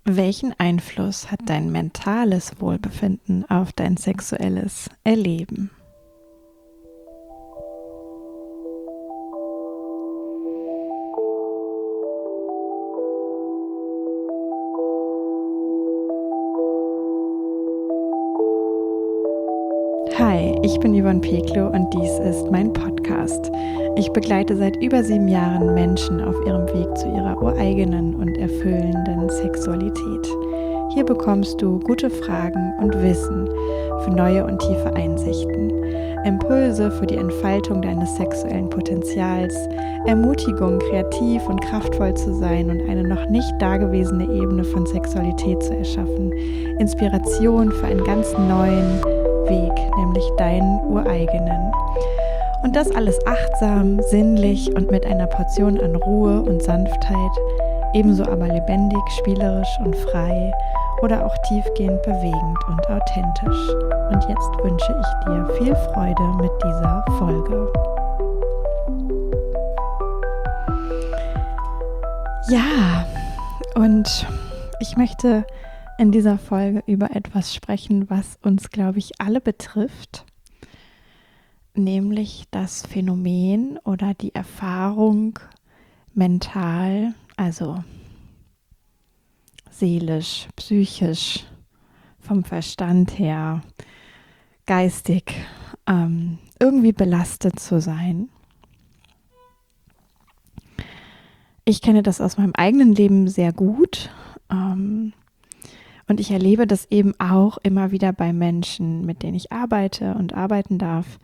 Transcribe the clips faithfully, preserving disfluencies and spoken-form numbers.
Welchen Einfluss hat dein mentales Wohlbefinden auf dein sexuelles Erleben? Hi, ich bin Yvonne Peklo und dies ist mein Podcast. Ich begleite seit über sieben Jahren Menschen auf ihrem Weg zu ihrer ureigenen und erfüllenden Sexualität. Hier bekommst du gute Fragen und Wissen für neue und tiefe Einsichten, Impulse für die Entfaltung deines sexuellen Potenzials, Ermutigung, kreativ und kraftvoll zu sein und eine noch nicht dagewesene Ebene von Sexualität zu erschaffen, Inspiration für einen ganz neuen Weg, nämlich deinen ureigenen. Und das alles achtsam, sinnlich und mit einer Portion an Ruhe und Sanftheit, ebenso aber lebendig, spielerisch und frei oder auch tiefgehend bewegend und authentisch. Und jetzt wünsche ich dir viel Freude mit dieser Folge. Ja, und ich möchte in dieser Folge über etwas sprechen, was uns, glaube ich, alle betrifft, nämlich das Phänomen oder die Erfahrung mental, also seelisch, psychisch, vom Verstand her, geistig, ähm, irgendwie belastet zu sein. Ich kenne das aus meinem eigenen Leben sehr gut. Ähm, Und ich erlebe das eben auch immer wieder bei Menschen, mit denen ich arbeite und arbeiten darf,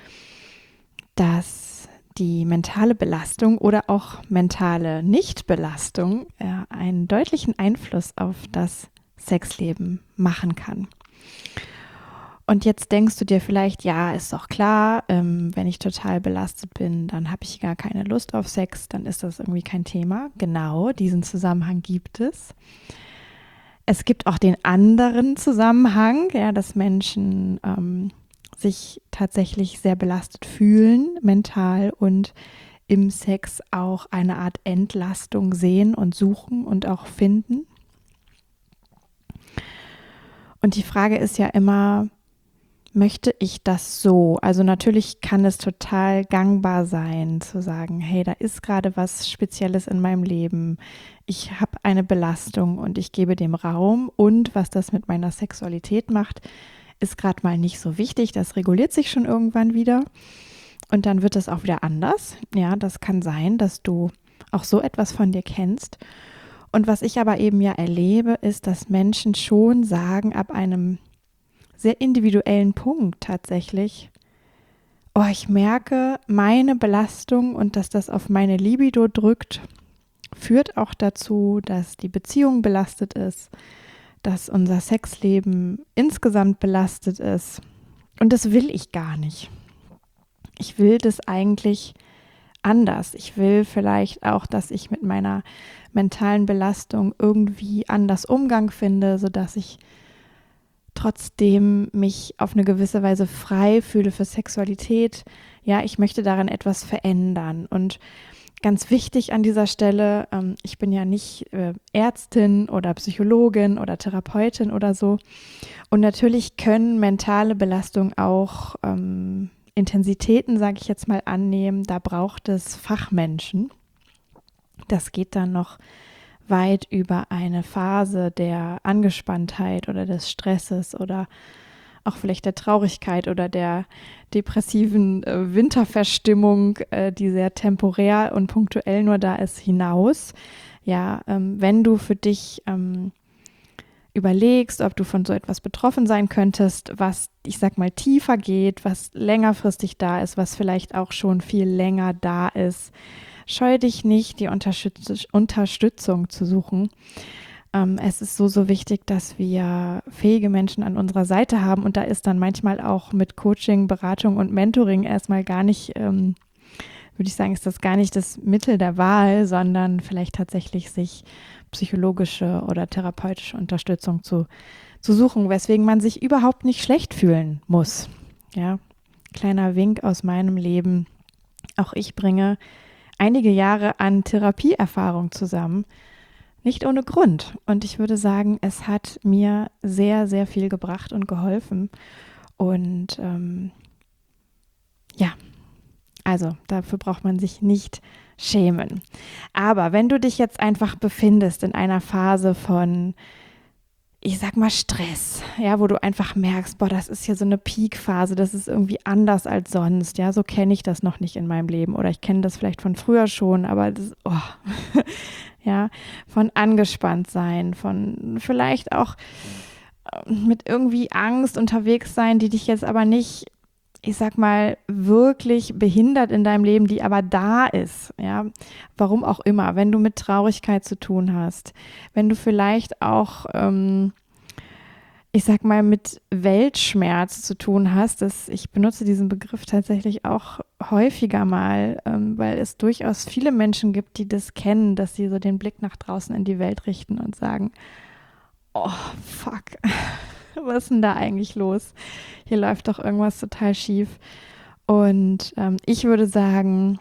dass die mentale Belastung oder auch mentale Nichtbelastung äh, einen deutlichen Einfluss auf das Sexleben machen kann. Und jetzt denkst du dir vielleicht, ja, ist doch klar, ähm, wenn ich total belastet bin, dann habe ich gar keine Lust auf Sex, dann ist das irgendwie kein Thema. Genau, diesen Zusammenhang gibt es. Es gibt auch den anderen Zusammenhang, ja, dass Menschen ähm, sich tatsächlich sehr belastet fühlen, mental, und im Sex auch eine Art Entlastung sehen und suchen und auch finden. Und die Frage ist ja immer, möchte ich das so? Also natürlich kann es total gangbar sein, zu sagen, hey, da ist gerade was Spezielles in meinem Leben. Ich habe eine Belastung und ich gebe dem Raum. Und was das mit meiner Sexualität macht, ist gerade mal nicht so wichtig. Das reguliert sich schon irgendwann wieder. Und dann wird es auch wieder anders. Ja, das kann sein, dass du auch so etwas von dir kennst. Und was ich aber eben ja erlebe, ist, dass Menschen schon sagen, ab einem sehr individuellen Punkt tatsächlich, oh, ich merke, meine Belastung und dass das auf meine Libido drückt, führt auch dazu, dass die Beziehung belastet ist, dass unser Sexleben insgesamt belastet ist. Und das will ich gar nicht. Ich will das eigentlich anders. Ich will vielleicht auch, dass ich mit meiner mentalen Belastung irgendwie anders Umgang finde, sodass ich trotzdem mich auf eine gewisse Weise frei fühle für Sexualität. Ja, ich möchte daran etwas verändern. Und ganz wichtig an dieser Stelle, ähm, ich bin ja nicht äh, Ärztin oder Psychologin oder Therapeutin oder so. Und natürlich können mentale Belastungen auch ähm, Intensitäten, sage ich jetzt mal, annehmen. Da braucht es Fachmenschen. Das geht dann noch weit über eine Phase der Angespanntheit oder des Stresses oder auch vielleicht der Traurigkeit oder der depressiven äh, Winterverstimmung, äh, die sehr temporär und punktuell nur da ist, hinaus. Ja, ähm, wenn du für dich ähm, überlegst, ob du von so etwas betroffen sein könntest, was, ich sag mal, tiefer geht, was längerfristig da ist, was vielleicht auch schon viel länger da ist, scheu dich nicht, die Unterstütz- Unterstützung zu suchen. Ähm, es ist so, so wichtig, dass wir fähige Menschen an unserer Seite haben. Und da ist dann manchmal auch mit Coaching, Beratung und Mentoring erstmal gar nicht, ähm, würde ich sagen, ist das gar nicht das Mittel der Wahl, sondern vielleicht tatsächlich sich psychologische oder therapeutische Unterstützung zu, zu suchen, weswegen man sich überhaupt nicht schlecht fühlen muss. Ja, kleiner Wink aus meinem Leben. Auch ich bringe einige Jahre an Therapieerfahrung zusammen. nicht ohne Grund. Und ich würde sagen, es hat mir sehr, sehr viel gebracht und geholfen. Und ähm, ja, also dafür braucht man sich nicht schämen. Aber wenn du dich jetzt einfach befindest in einer Phase von, ich sag mal, Stress, ja, wo du einfach merkst, boah, das ist hier so eine Peak-Phase, das ist irgendwie anders als sonst, ja, so kenne ich das noch nicht in meinem Leben oder ich kenne das vielleicht von früher schon, aber das, oh, ja, von angespannt sein, von vielleicht auch äh, mit irgendwie Angst unterwegs sein, die dich jetzt aber nicht, ich sag mal, wirklich behindert in deinem Leben, die aber da ist, ja, warum auch immer, wenn du mit Traurigkeit zu tun hast, wenn du vielleicht auch, ähm, ich sag mal, mit Weltschmerz zu tun hast, das, ich benutze diesen Begriff tatsächlich auch häufiger mal, ähm, weil es durchaus viele Menschen gibt, die das kennen, dass sie so den Blick nach draußen in die Welt richten und sagen, oh, fuck, was ist denn da eigentlich los? Hier läuft doch irgendwas total schief. Und ähm, ich würde sagen,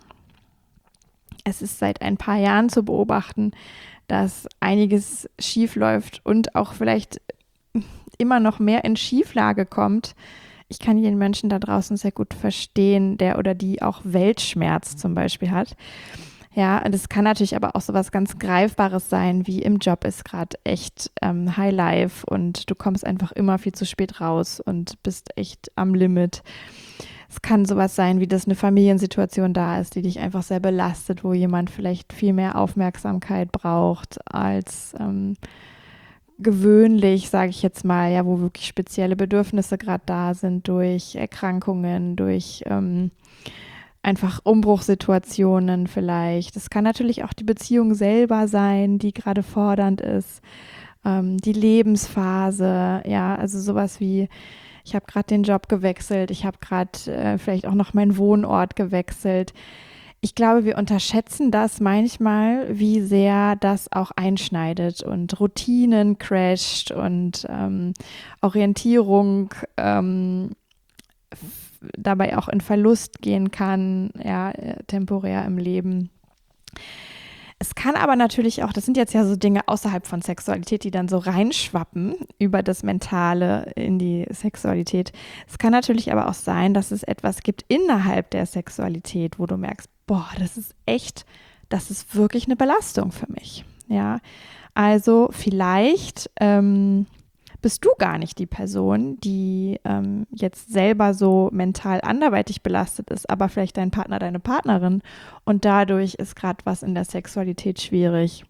es ist seit ein paar Jahren zu beobachten, dass einiges schief läuft und auch vielleicht immer noch mehr in Schieflage kommt. Ich kann jeden Menschen da draußen sehr gut verstehen, der oder die auch Weltschmerz zum Beispiel hat. Ja, und es kann natürlich aber auch so was ganz Greifbares sein, wie im Job ist gerade echt ähm, High Life und du kommst einfach immer viel zu spät raus und bist echt am Limit. Es kann sowas sein, wie dass eine Familiensituation da ist, die dich einfach sehr belastet, wo jemand vielleicht viel mehr Aufmerksamkeit braucht als ähm, gewöhnlich, sage ich jetzt mal, ja, wo wirklich spezielle Bedürfnisse gerade da sind durch Erkrankungen, durch ähm, einfach Umbruchssituationen vielleicht. Es kann natürlich auch die Beziehung selber sein, die gerade fordernd ist, ähm, die Lebensphase, ja, also sowas wie, ich habe gerade den Job gewechselt, ich habe gerade äh, vielleicht auch noch meinen Wohnort gewechselt. Ich glaube, wir unterschätzen das manchmal, wie sehr das auch einschneidet und Routinen crasht und ähm, Orientierung ähm, f- dabei auch in Verlust gehen kann, ja, äh, temporär im Leben. Es kann aber natürlich auch, das sind jetzt ja so Dinge außerhalb von Sexualität, die dann so reinschwappen über das Mentale in die Sexualität. Es kann natürlich aber auch sein, dass es etwas gibt innerhalb der Sexualität, wo du merkst, boah, das ist echt, das ist wirklich eine Belastung für mich. Ja, also vielleicht ähm, bist du gar nicht die Person, die ähm, jetzt selber so mental anderweitig belastet ist, aber vielleicht dein Partner, deine Partnerin und dadurch ist gerade was in der Sexualität schwierig.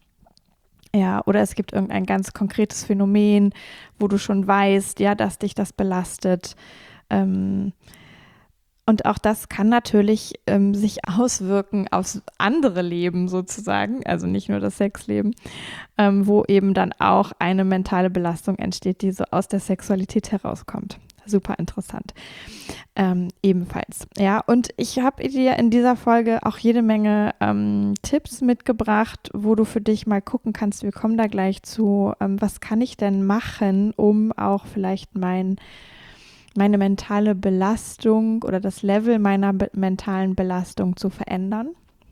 Ja, oder es gibt irgendein ganz konkretes Phänomen, wo du schon weißt, ja, dass dich das belastet. Ähm, und auch das kann natürlich ähm, sich auswirken aufs andere Leben sozusagen, also nicht nur das Sexleben, ähm, wo eben dann auch eine mentale Belastung entsteht, die so aus der Sexualität herauskommt. Super interessant. Ähm, ebenfalls. Ja, und ich habe dir in dieser Folge auch jede Menge ähm, Tipps mitgebracht, wo du für dich mal gucken kannst. Wir kommen da gleich zu. Ähm, was kann ich denn machen, um auch vielleicht mein meine mentale Belastung oder das Level meiner be- mentalen Belastung zu verändern.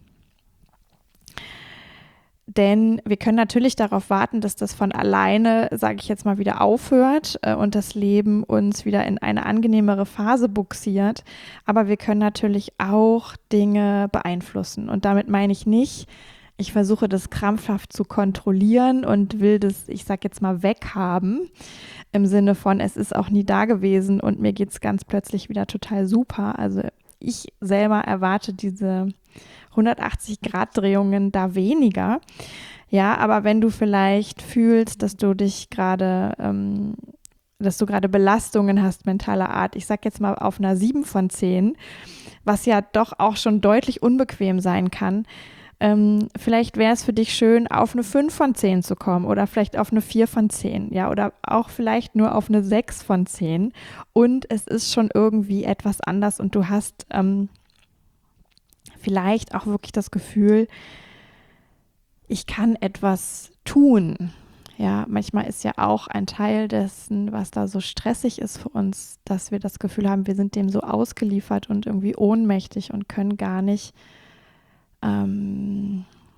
Denn wir können natürlich darauf warten, dass das von alleine, sage ich jetzt mal, wieder aufhört äh, und das Leben uns wieder in eine angenehmere Phase buxiert. Aber wir können natürlich auch Dinge beeinflussen. Und damit meine ich nicht, ich versuche das krampfhaft zu kontrollieren und will das, ich sage jetzt mal, weghaben. Im Sinne von, es ist auch nie da gewesen und mir geht es ganz plötzlich wieder total super. Also ich selber erwarte diese hundertachtzig-Grad-Drehungen da weniger. Ja, aber wenn du vielleicht fühlst, dass du dich gerade, ähm, dass du gerade Belastungen hast mentaler Art, ich sag jetzt mal auf einer sieben von zehn, was ja doch auch schon deutlich unbequem sein kann, ähm, vielleicht wäre es für dich schön, auf eine fünf von zehn zu kommen oder vielleicht auf eine vier von zehn, ja, oder auch vielleicht nur auf eine sechs von zehn und es ist schon irgendwie etwas anders und du hast ähm, vielleicht auch wirklich das Gefühl, ich kann etwas tun. Ja, manchmal ist ja auch ein Teil dessen, was da so stressig ist für uns, dass wir das Gefühl haben, wir sind dem so ausgeliefert und irgendwie ohnmächtig und können gar nicht ähm,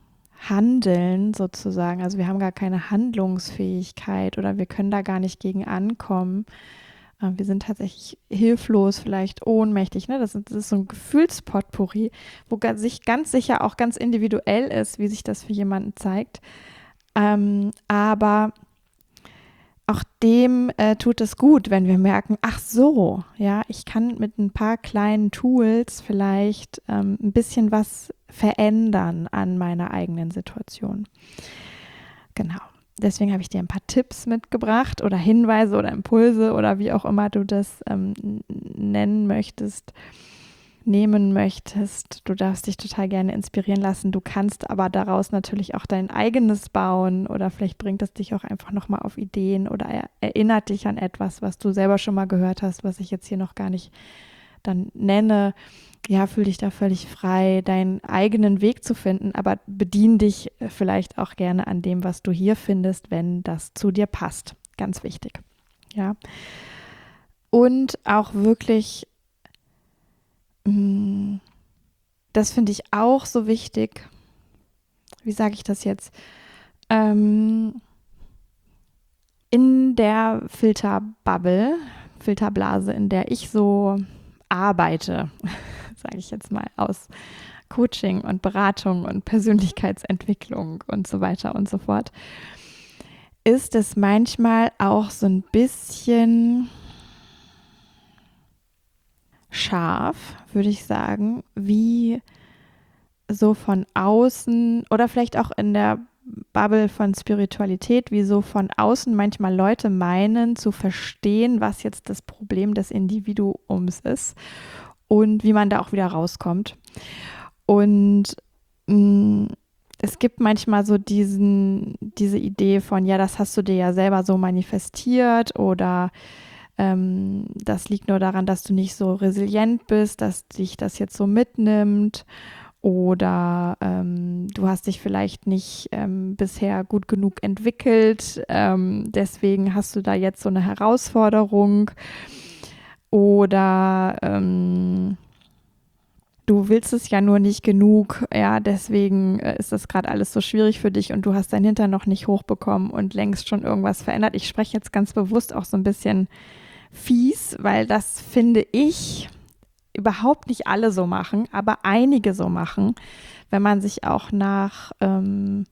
handeln sozusagen. Also wir haben gar keine Handlungsfähigkeit oder wir können da gar nicht gegen ankommen. Äh, wir sind tatsächlich hilflos, vielleicht ohnmächtig. Ne? Das, ist, das ist so ein Gefühlspotpourri, wo ga- sich ganz sicher auch ganz individuell ist, wie sich das für jemanden zeigt. Ähm, aber auch dem äh, tut es gut, wenn wir merken, ach so, ja, ich kann mit ein paar kleinen Tools vielleicht ähm, ein bisschen was verändern an meiner eigenen Situation. Genau. Deswegen habe ich dir ein paar Tipps mitgebracht oder Hinweise oder Impulse oder wie auch immer du das ähm, nennen möchtest, nehmen möchtest. Du darfst dich total gerne inspirieren lassen. Du kannst aber daraus natürlich auch dein eigenes bauen oder vielleicht bringt es dich auch einfach nochmal auf Ideen oder er, erinnert dich an etwas, was du selber schon mal gehört hast, was ich jetzt hier noch gar nicht dann nenne. Ja, fühl dich da völlig frei, deinen eigenen Weg zu finden, aber bedien dich vielleicht auch gerne an dem, was du hier findest, wenn das zu dir passt. Ganz wichtig. Ja. Und auch wirklich das finde ich auch so wichtig. Wie sage ich das jetzt? Ähm, in der Filterbubble, Filterblase, in der ich so arbeite, sage ich jetzt mal, aus Coaching und Beratung und Persönlichkeitsentwicklung und so weiter und so fort, ist es manchmal auch so ein bisschen scharf, würde ich sagen, wie so von außen oder vielleicht auch in der Bubble von Spiritualität, wie so von außen manchmal Leute meinen zu verstehen, was jetzt das Problem des Individuums ist und wie man da auch wieder rauskommt. Und mh, es gibt manchmal so diesen, diese Idee von, ja, das hast du dir ja selber so manifestiert oder ähm, das liegt nur daran, dass du nicht so resilient bist, dass dich das jetzt so mitnimmt. Oder ähm, du hast dich vielleicht nicht ähm, bisher gut genug entwickelt, ähm, deswegen hast du da jetzt so eine Herausforderung. Oder ähm, du willst es ja nur nicht genug, ja, deswegen äh, ist das gerade alles so schwierig für dich und du hast dein Hintern noch nicht hochbekommen und längst schon irgendwas verändert. Ich spreche jetzt ganz bewusst auch so ein bisschen fies, weil das finde ich überhaupt nicht alle so machen, aber einige so machen, wenn man sich auch nach, ähm,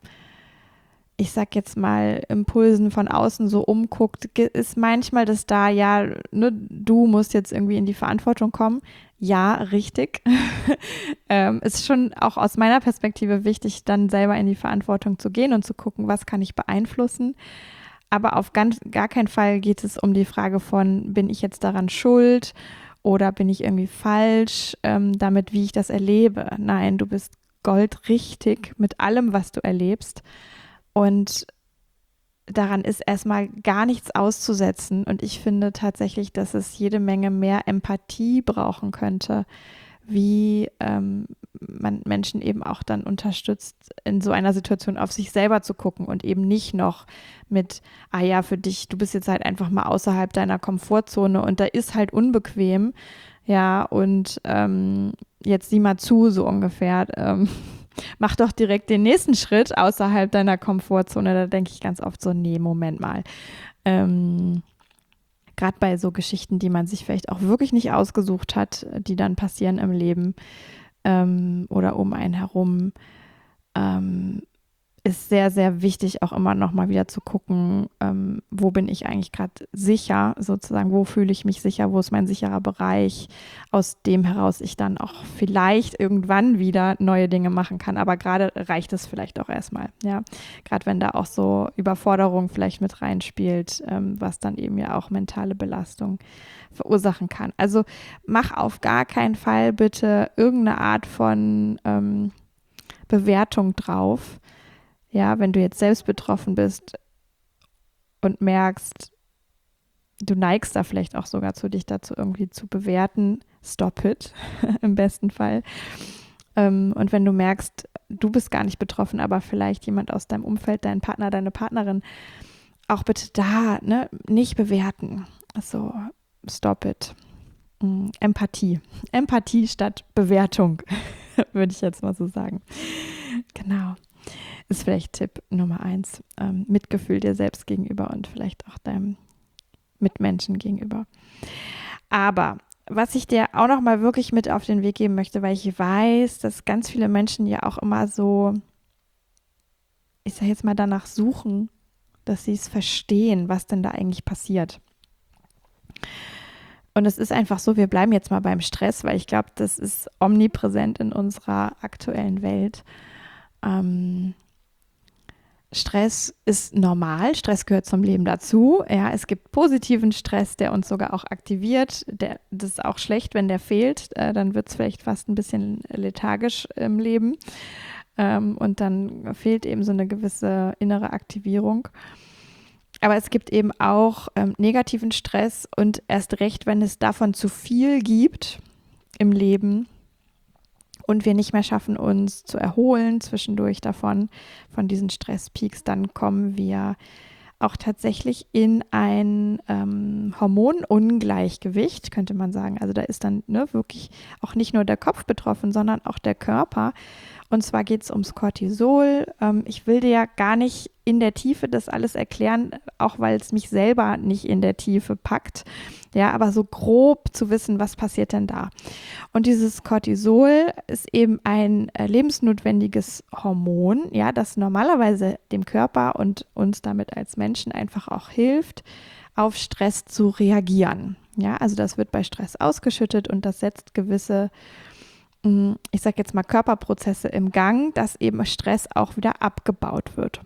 ich sag jetzt mal, Impulsen von außen so umguckt, ist manchmal das da, ja, ne, du musst jetzt irgendwie in die Verantwortung kommen. Ja, richtig. ähm, ist schon auch aus meiner Perspektive wichtig, dann selber in die Verantwortung zu gehen und zu gucken, was kann ich beeinflussen. Aber auf ganz, gar keinen Fall geht es um die Frage von, bin ich jetzt daran schuld? Oder bin ich irgendwie falsch ähm, damit, wie ich das erlebe? Nein, du bist goldrichtig mit allem, was du erlebst. Und daran ist erstmal gar nichts auszusetzen. Und ich finde tatsächlich, dass es jede Menge mehr Empathie brauchen könnte, wie ähm, man Menschen eben auch dann unterstützt, in so einer Situation auf sich selber zu gucken und eben nicht noch mit, ah ja, für dich, du bist jetzt halt einfach mal außerhalb deiner Komfortzone und da ist halt unbequem, ja, und ähm, jetzt sieh mal zu, so ungefähr. Ähm, mach doch direkt den nächsten Schritt außerhalb deiner Komfortzone. Da denke ich ganz oft so, nee, Moment mal. Ähm, Gerade bei so Geschichten, die man sich vielleicht auch wirklich nicht ausgesucht hat, die dann passieren im Leben ähm, oder um einen herum, ähm, ist sehr, sehr wichtig, auch immer noch mal wieder zu gucken, ähm, wo bin ich eigentlich gerade sicher, sozusagen, wo fühle ich mich sicher, wo ist mein sicherer Bereich, aus dem heraus ich dann auch vielleicht irgendwann wieder neue Dinge machen kann. Aber gerade reicht es vielleicht auch erstmal, ja. Gerade wenn da auch so Überforderung vielleicht mit reinspielt, ähm, was dann eben ja auch mentale Belastung verursachen kann. Also mach auf gar keinen Fall bitte irgendeine Art von ähm, Bewertung drauf. Ja, wenn du jetzt selbst betroffen bist und merkst, du neigst da vielleicht auch sogar zu, dich dazu irgendwie zu bewerten, stop it, im besten Fall. Ähm, und wenn du merkst, du bist gar nicht betroffen, aber vielleicht jemand aus deinem Umfeld, dein Partner, deine Partnerin, auch bitte da, ne, nicht bewerten. Also, stop it. Empathie. Empathie statt Bewertung, würde ich jetzt mal so sagen. Genau. Ist vielleicht Tipp Nummer eins. Ähm, Mitgefühl dir selbst gegenüber und vielleicht auch deinem Mitmenschen gegenüber. Aber was ich dir auch noch mal wirklich mit auf den Weg geben möchte, weil ich weiß, dass ganz viele Menschen ja auch immer so, ich sage jetzt mal, danach suchen, dass sie es verstehen, was denn da eigentlich passiert. Und es ist einfach so, wir bleiben jetzt mal beim Stress, weil ich glaube, das ist omnipräsent in unserer aktuellen Welt. Ähm, Stress ist normal, Stress gehört zum Leben dazu. Ja, es gibt positiven Stress, der uns sogar auch aktiviert. Der, das ist auch schlecht, wenn der fehlt. Äh, dann wird es vielleicht fast ein bisschen lethargisch im Leben. Ähm, und dann fehlt eben so eine gewisse innere Aktivierung. Aber es gibt eben auch ähm, negativen Stress und erst recht, wenn es davon zu viel gibt im Leben und wir nicht mehr schaffen, uns zu erholen zwischendurch davon, von diesen Stresspeaks, dann kommen wir auch tatsächlich in ein ähm, Hormonungleichgewicht, könnte man sagen. Also da ist dann ne, wirklich auch nicht nur der Kopf betroffen, sondern auch der Körper. Und zwar geht es ums Cortisol. Ähm, ich will dir ja gar nicht in der Tiefe das alles erklären, auch weil es mich selber nicht in der Tiefe packt. Ja, aber so grob zu wissen, was passiert denn da? Und dieses Cortisol ist eben ein äh, lebensnotwendiges Hormon, ja, das normalerweise dem Körper und uns damit als Menschen einfach auch hilft, auf Stress zu reagieren. Ja, also das wird bei Stress ausgeschüttet und das setzt gewisse, mh, ich sage jetzt mal Körperprozesse im Gang, dass eben Stress auch wieder abgebaut wird.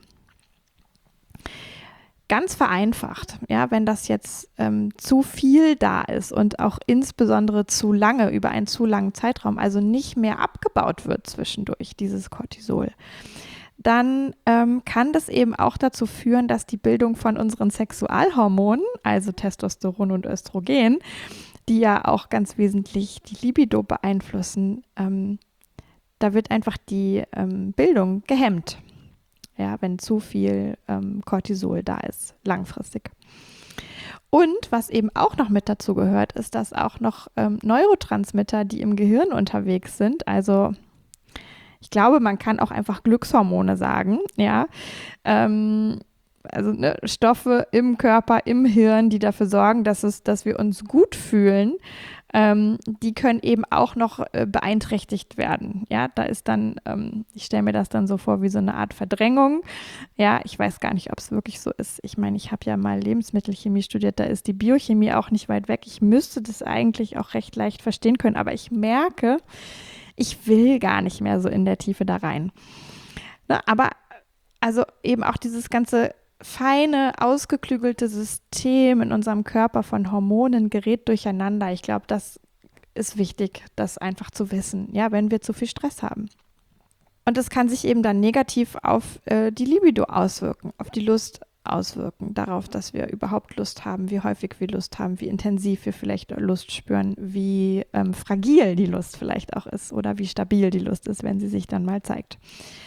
Ganz vereinfacht, ja, wenn das jetzt ähm, zu viel da ist und auch insbesondere zu lange, über einen zu langen Zeitraum, also nicht mehr abgebaut wird zwischendurch, dieses Cortisol, dann ähm, kann das eben auch dazu führen, dass die Bildung von unseren Sexualhormonen, also Testosteron und Östrogen, die ja auch ganz wesentlich die Libido beeinflussen, ähm, da wird einfach die ähm, Bildung gehemmt. Ja, wenn zu viel ähm, Cortisol da ist, langfristig. Und was eben auch noch mit dazu gehört, ist, dass auch noch ähm, Neurotransmitter, die im Gehirn unterwegs sind, also ich glaube, man kann auch einfach Glückshormone sagen, ja, ähm, also ne, Stoffe im Körper, im Hirn, die dafür sorgen, dass, es, dass wir uns gut fühlen, ähm, die können eben auch noch äh, beeinträchtigt werden. Ja, da ist dann, ähm, ich stelle mir das dann so vor wie so eine Art Verdrängung. Ja, ich weiß gar nicht, ob es wirklich so ist. Ich meine, ich habe ja mal Lebensmittelchemie studiert, da ist die Biochemie auch nicht weit weg. Ich müsste das eigentlich auch recht leicht verstehen können, aber ich merke, ich will gar nicht mehr so in der Tiefe da rein. Ne, aber also eben auch dieses ganze feine, ausgeklügelte System in unserem Körper von Hormonen gerät durcheinander. Ich glaube, das ist wichtig, das einfach zu wissen, ja, wenn wir zu viel Stress haben. Und das kann sich eben dann negativ auf äh, die Libido auswirken, auf die Lust auswirken, darauf, dass wir überhaupt Lust haben, wie häufig wir Lust haben, wie intensiv wir vielleicht Lust spüren, wie ähm, fragil die Lust vielleicht auch ist oder wie stabil die Lust ist, wenn sie sich dann mal zeigt.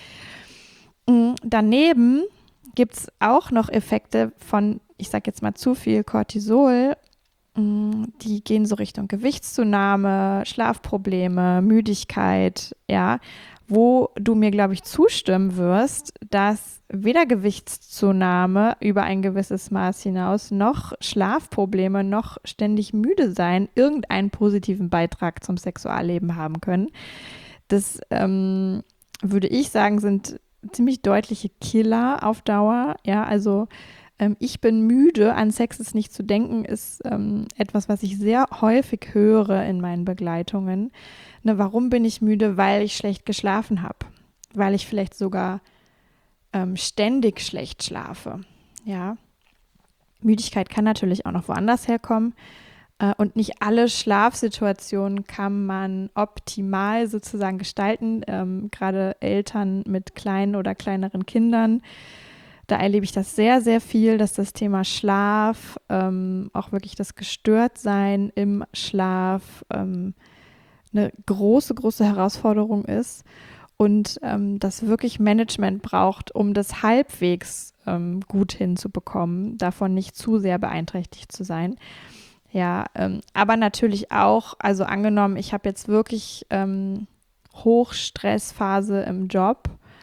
Mhm. Daneben gibt es auch noch Effekte von, ich sage jetzt mal, zu viel Cortisol. Die gehen so Richtung Gewichtszunahme, Schlafprobleme, Müdigkeit, ja, wo du mir, glaube ich, zustimmen wirst, dass weder Gewichtszunahme über ein gewisses Maß hinaus noch Schlafprobleme noch ständig müde sein irgendeinen positiven Beitrag zum Sexualleben haben können. Das ähm, würde ich sagen, sind ziemlich deutliche Killer auf Dauer. Ja, also ähm, ich bin müde, an Sex ist nicht zu denken, ist ähm, etwas, was ich sehr häufig höre in meinen Begleitungen. Ne, warum bin ich müde? Weil ich schlecht geschlafen habe. Weil ich vielleicht sogar ähm, ständig schlecht schlafe. Ja. Müdigkeit kann natürlich auch noch woanders herkommen. Und nicht alle Schlafsituationen kann man optimal sozusagen gestalten. Ähm, gerade Eltern mit kleinen oder kleineren Kindern, da erlebe ich das sehr, sehr viel, dass das Thema Schlaf, ähm, auch wirklich das Gestörtsein im Schlaf ähm, eine große, große Herausforderung ist und ähm, das wirklich Management braucht, um das halbwegs ähm, gut hinzubekommen, davon nicht zu sehr beeinträchtigt zu sein. Ja, ähm, aber natürlich auch, also angenommen, ich habe jetzt wirklich ähm, Hochstressphase im Job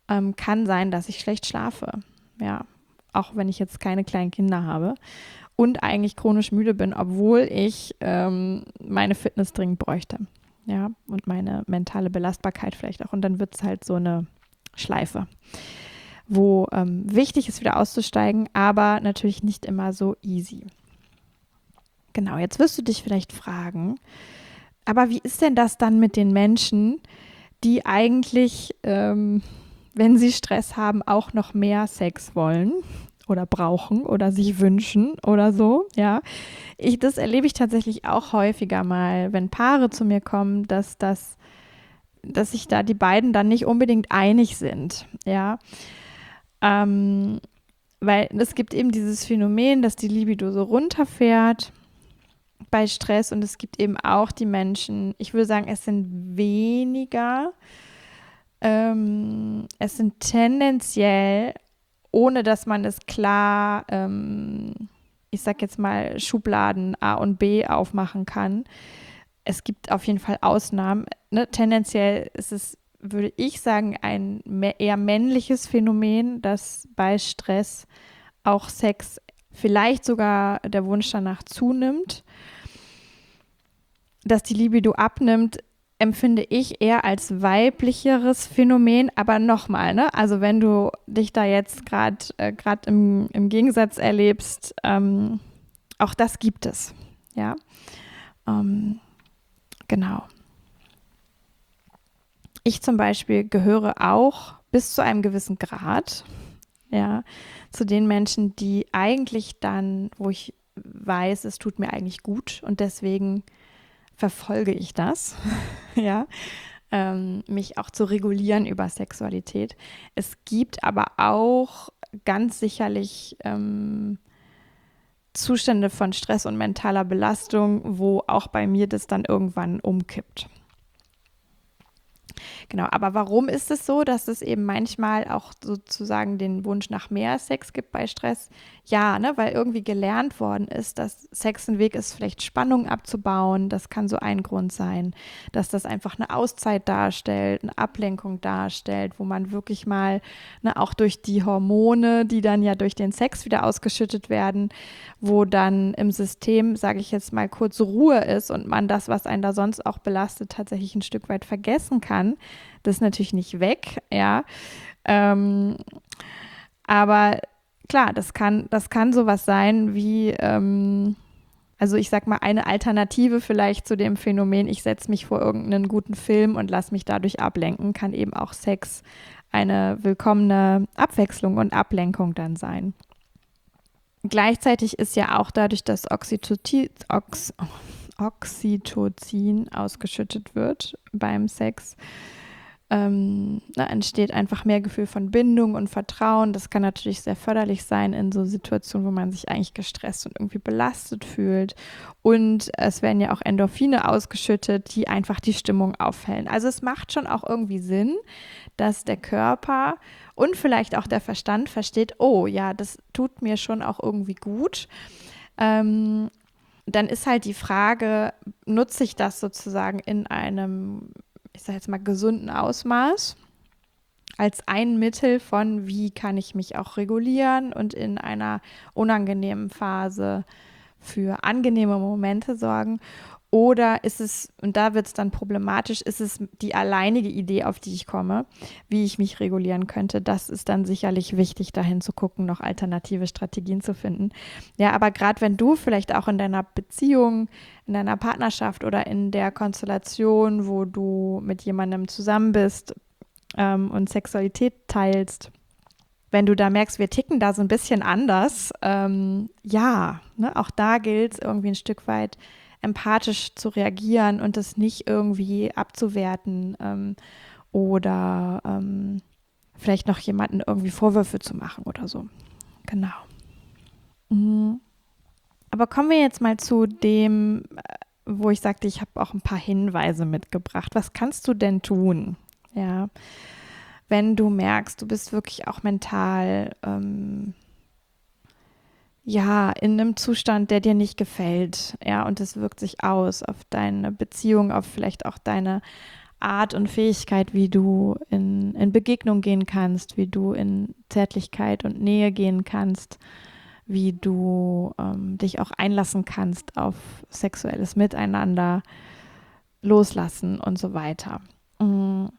ähm, kann sein, dass ich schlecht schlafe. Ja, auch wenn ich jetzt keine kleinen Kinder habe und eigentlich chronisch müde bin, obwohl ich ähm, meine Fitness dringend bräuchte. Ja, und meine mentale Belastbarkeit vielleicht auch. Und dann wird es halt so eine Schleife, wo ähm, wichtig ist, wieder auszusteigen, aber natürlich nicht immer so easy. Genau, jetzt wirst du dich vielleicht fragen, aber wie ist denn das dann mit den Menschen, die eigentlich, ähm, wenn sie Stress haben, auch noch mehr Sex wollen oder brauchen oder sich wünschen oder so, ja. Ich, das erlebe ich tatsächlich auch häufiger mal, wenn Paare zu mir kommen, dass das, dass sich da die beiden dann nicht unbedingt einig sind, ja. Ähm, weil es gibt eben dieses Phänomen, dass die Libido so runterfährt bei Stress und es gibt eben auch die Menschen, ich würde sagen, es sind weniger, ähm, es sind tendenziell, ohne dass man es klar, ähm, ich sag jetzt mal, Schubladen A und B aufmachen kann. Es gibt auf jeden Fall Ausnahmen. Ne? Tendenziell ist es, würde ich sagen, ein eher männliches Phänomen, dass bei Stress auch Sex, vielleicht sogar der Wunsch danach zunimmt. Dass die Libido abnimmt, empfinde ich eher als weiblicheres Phänomen, aber nochmal, ne? Also wenn du dich da jetzt gerade äh, gerade im, im Gegensatz erlebst, ähm, auch das gibt es, ja, ähm, genau. Ich zum Beispiel gehöre auch bis zu einem gewissen Grad, ja, zu den Menschen, die eigentlich dann, wo ich weiß, es tut mir eigentlich gut und deswegen verfolge ich das, ja, ähm, mich auch zu regulieren über Sexualität. Es gibt aber auch ganz sicherlich ähm, Zustände von Stress und mentaler Belastung, wo auch bei mir das dann irgendwann umkippt. Genau, aber warum ist es so, dass es eben manchmal auch sozusagen den Wunsch nach mehr Sex gibt bei Stress? Ja, ne, weil irgendwie gelernt worden ist, dass Sex ein Weg ist, vielleicht Spannung abzubauen. Das kann so ein Grund sein, dass das einfach eine Auszeit darstellt, eine Ablenkung darstellt, wo man wirklich mal, ne, auch durch die Hormone, die dann ja durch den Sex wieder ausgeschüttet werden, wo dann im System, sage ich jetzt mal, kurz Ruhe ist und man das, was einen da sonst auch belastet, tatsächlich ein Stück weit vergessen kann. Das ist natürlich nicht weg, ja. Ähm, aber klar, das kann, das kann sowas sein wie, ähm, also ich sag mal, eine Alternative vielleicht zu dem Phänomen, ich setze mich vor irgendeinen guten Film und lasse mich dadurch ablenken, kann eben auch Sex eine willkommene Abwechslung und Ablenkung dann sein. Gleichzeitig ist ja auch dadurch, dass Oxytocin, Ox, Oxytocin ausgeschüttet wird beim Sex, ähm, na, entsteht einfach mehr Gefühl von Bindung und Vertrauen. Das kann natürlich sehr förderlich sein in so Situationen, wo man sich eigentlich gestresst und irgendwie belastet fühlt. Und es werden ja auch Endorphine ausgeschüttet, die einfach die Stimmung aufhellen. Also es macht schon auch irgendwie Sinn, dass der Körper und vielleicht auch der Verstand versteht, oh ja, das tut mir schon auch irgendwie gut. Ähm, dann ist halt die Frage, nutze ich das sozusagen in einem, ich sage jetzt mal, gesunden Ausmaß als ein Mittel von, wie kann ich mich auch regulieren und in einer unangenehmen Phase für angenehme Momente sorgen. Oder ist es, und da wird es dann problematisch, ist es die alleinige Idee, auf die ich komme, wie ich mich regulieren könnte. Das ist dann sicherlich wichtig, dahin zu gucken, noch alternative Strategien zu finden. Ja, aber gerade wenn du vielleicht auch in deiner Beziehung, in deiner Partnerschaft oder in der Konstellation, wo du mit jemandem zusammen bist ähm, und Sexualität teilst, wenn du da merkst, wir ticken da so ein bisschen anders, ähm, ja, ne, auch da gilt es irgendwie ein Stück weit, empathisch zu reagieren und das nicht irgendwie abzuwerten ähm, oder ähm, vielleicht noch jemanden irgendwie Vorwürfe zu machen oder so. Genau. Mhm. Aber kommen wir jetzt mal zu dem, wo ich sagte, ich habe auch ein paar Hinweise mitgebracht. Was kannst du denn tun? Ja, wenn du merkst, du bist wirklich auch mental ähm, ja, in einem Zustand, der dir nicht gefällt, ja, und das wirkt sich aus auf deine Beziehung, auf vielleicht auch deine Art und Fähigkeit, wie du in, in Begegnung gehen kannst, wie du in Zärtlichkeit und Nähe gehen kannst, wie du ähm, dich auch einlassen kannst auf sexuelles Miteinander, loslassen und so weiter. Und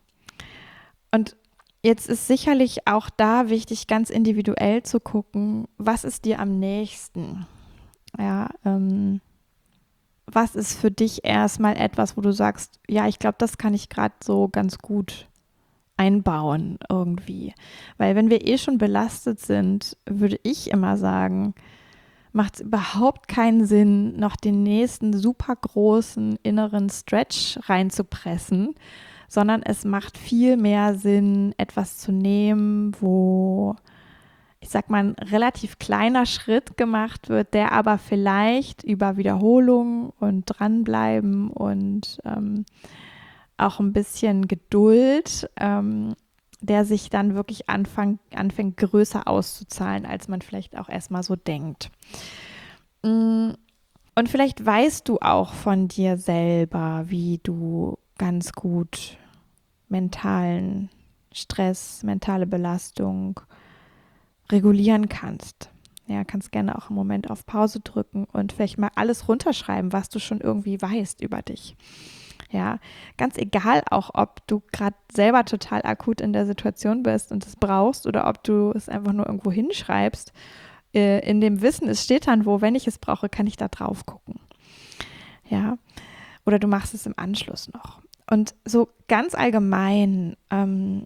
jetzt ist sicherlich auch da wichtig, ganz individuell zu gucken, was ist dir am nächsten? Ja, ähm, was ist für dich erstmal etwas, wo du sagst, ja, ich glaube, das kann ich gerade so ganz gut einbauen irgendwie. Weil wenn wir eh schon belastet sind, würde ich immer sagen, macht es überhaupt keinen Sinn, noch den nächsten super großen inneren Stretch reinzupressen, sondern es macht viel mehr Sinn, etwas zu nehmen, wo, ich sag mal, ein relativ kleiner Schritt gemacht wird, der aber vielleicht über Wiederholung und dranbleiben und ähm, auch ein bisschen Geduld, ähm, der sich dann wirklich anfang, anfängt, größer auszuzahlen, als man vielleicht auch erstmal so denkt. Und vielleicht weißt du auch von dir selber, wie du ganz gut mentalen Stress, mentale Belastung regulieren kannst. Ja, kannst gerne auch einen Moment auf Pause drücken und vielleicht mal alles runterschreiben, was du schon irgendwie weißt über dich. Ja, ganz egal auch, ob du gerade selber total akut in der Situation bist und es brauchst oder ob du es einfach nur irgendwo hinschreibst. Äh, in dem Wissen, es steht dann wo, wenn ich es brauche, kann ich da drauf gucken. Ja, oder du machst es im Anschluss noch. Und so ganz allgemein ähm,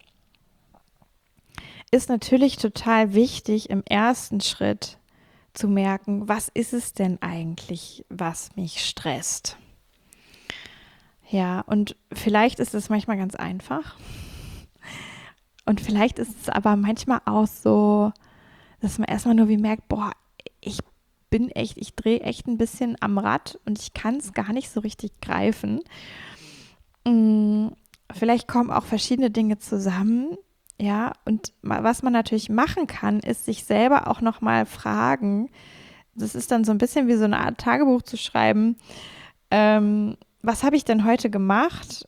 ist natürlich total wichtig, im ersten Schritt zu merken, was ist es denn eigentlich, was mich stresst? Ja, und vielleicht ist es manchmal ganz einfach. Und vielleicht ist es aber manchmal auch so, dass man erstmal nur wie merkt, boah, ich bin echt, ich drehe echt ein bisschen am Rad und ich kann es gar nicht so richtig greifen. Vielleicht kommen auch verschiedene Dinge zusammen, ja, und was man natürlich machen kann, ist sich selber auch nochmal fragen, das ist dann so ein bisschen wie so eine Art Tagebuch zu schreiben, ähm, was habe ich denn heute gemacht?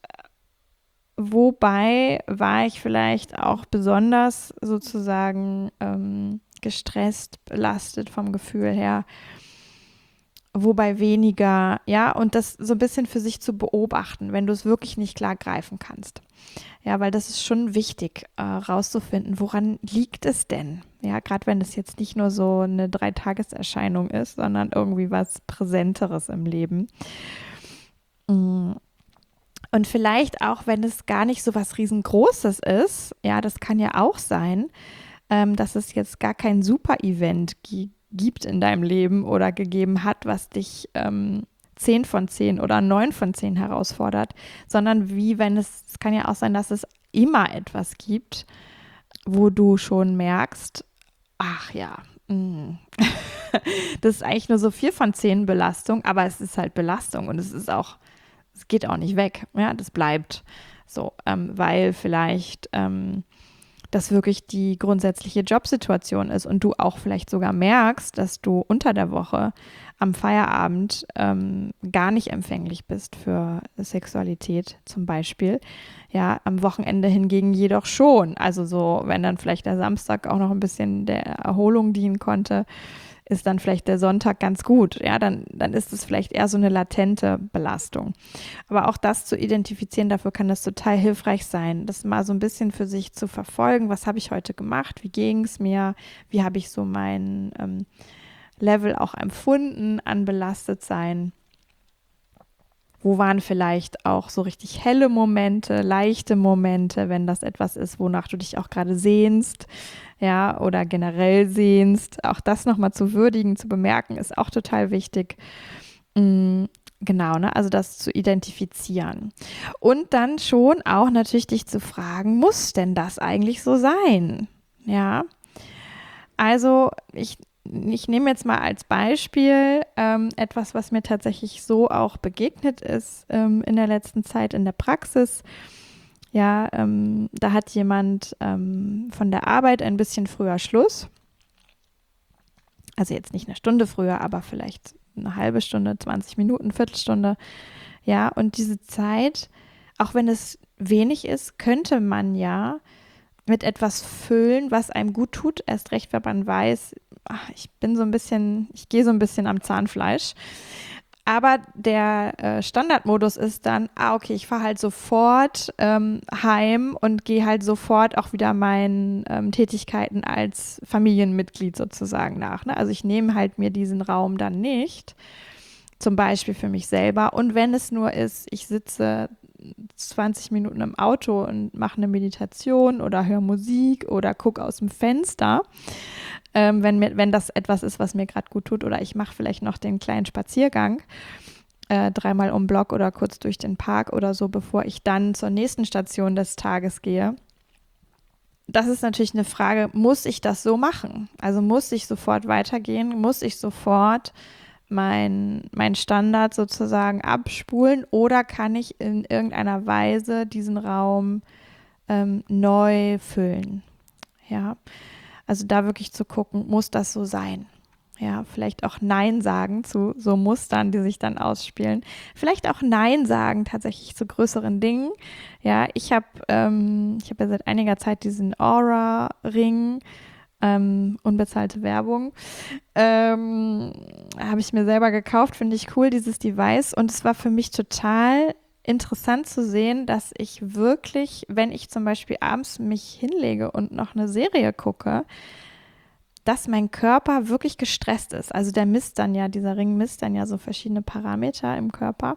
Wobei war ich vielleicht auch besonders sozusagen ähm, gestresst, belastet vom Gefühl her, wobei weniger, ja, und das so ein bisschen für sich zu beobachten, wenn du es wirklich nicht klar greifen kannst. Ja, weil das ist schon wichtig, äh, rauszufinden, woran liegt es denn? Ja, gerade wenn es jetzt nicht nur so eine Dreitageserscheinung ist, sondern irgendwie was Präsenteres im Leben. Und vielleicht auch, wenn es gar nicht so was Riesengroßes ist, ja, das kann ja auch sein, ähm, dass es jetzt gar kein Super-Event gi- gibt in deinem Leben oder gegeben hat, was dich ähm, zehn von zehn oder neun von zehn herausfordert, sondern wie wenn es, es kann ja auch sein, dass es immer etwas gibt, wo du schon merkst, ach ja, mh. Das ist eigentlich nur so vier von zehn Belastung, aber es ist halt Belastung und es ist auch, es geht auch nicht weg, ja, das bleibt so, ähm, weil vielleicht ähm, das wirklich die grundsätzliche Jobsituation ist und du auch vielleicht sogar merkst, dass du unter der Woche am Feierabend ähm, gar nicht empfänglich bist für Sexualität zum Beispiel. Ja, am Wochenende hingegen jedoch schon. Also so, wenn dann vielleicht der Samstag auch noch ein bisschen der Erholung dienen konnte, ist dann vielleicht der Sonntag ganz gut. Ja, dann, dann ist es vielleicht eher so eine latente Belastung. Aber auch das zu identifizieren, dafür kann das total hilfreich sein, das mal so ein bisschen für sich zu verfolgen. Was habe ich heute gemacht? Wie ging es mir? Wie habe ich so mein ähm, Level auch empfunden an Belastetsein? Wo waren vielleicht auch so richtig helle Momente, leichte Momente, wenn das etwas ist, wonach du dich auch gerade sehnst, ja, oder generell sehnst. Auch das nochmal zu würdigen, zu bemerken, ist auch total wichtig. Mm, genau, ne? Also das zu identifizieren. Und dann schon auch natürlich dich zu fragen, muss denn das eigentlich so sein? Ja, also ich ich nehme jetzt mal als Beispiel ähm, etwas, was mir tatsächlich so auch begegnet ist ähm, in der letzten Zeit in der Praxis. Ja, ähm, da hat jemand ähm, von der Arbeit ein bisschen früher Schluss. Also jetzt nicht eine Stunde früher, aber vielleicht eine halbe Stunde, zwanzig Minuten, Viertelstunde. Ja, und diese Zeit, auch wenn es wenig ist, könnte man ja mit etwas füllen, was einem gut tut, erst recht, wenn man weiß, ach, ich bin so ein bisschen, ich gehe so ein bisschen am Zahnfleisch. Aber der äh, Standardmodus ist dann, ah, okay, ich fahre halt sofort ähm, heim und gehe halt sofort auch wieder meinen ähm, Tätigkeiten als Familienmitglied sozusagen nach. Ne? Also ich nehme halt mir diesen Raum dann nicht, zum Beispiel für mich selber. Und wenn es nur ist, ich sitze zwanzig Minuten im Auto und mache eine Meditation oder höre Musik oder gucke aus dem Fenster, ähm, wenn, mir, wenn das etwas ist, was mir gerade gut tut, oder ich mache vielleicht noch den kleinen Spaziergang, äh, dreimal um den Block oder kurz durch den Park oder so, bevor ich dann zur nächsten Station des Tages gehe. Das ist natürlich eine Frage, muss ich das so machen? Also muss ich sofort weitergehen? Muss ich sofort mein, mein Standard sozusagen abspulen, oder kann ich in irgendeiner Weise diesen Raum ähm, neu füllen? Ja, also da wirklich zu gucken, muss das so sein? Ja, vielleicht auch Nein sagen zu so Mustern, die sich dann ausspielen. Vielleicht auch Nein sagen tatsächlich zu größeren Dingen. Ja, ich habe ähm, ich habe ja seit einiger Zeit diesen Aura-Ring, ähm, unbezahlte Werbung, ähm, habe ich mir selber gekauft, finde ich cool, dieses Device. Und es war für mich total interessant zu sehen, dass ich wirklich, wenn ich zum Beispiel abends mich hinlege und noch eine Serie gucke, dass mein Körper wirklich gestresst ist. Also der misst dann ja, dieser Ring misst dann ja so verschiedene Parameter im Körper.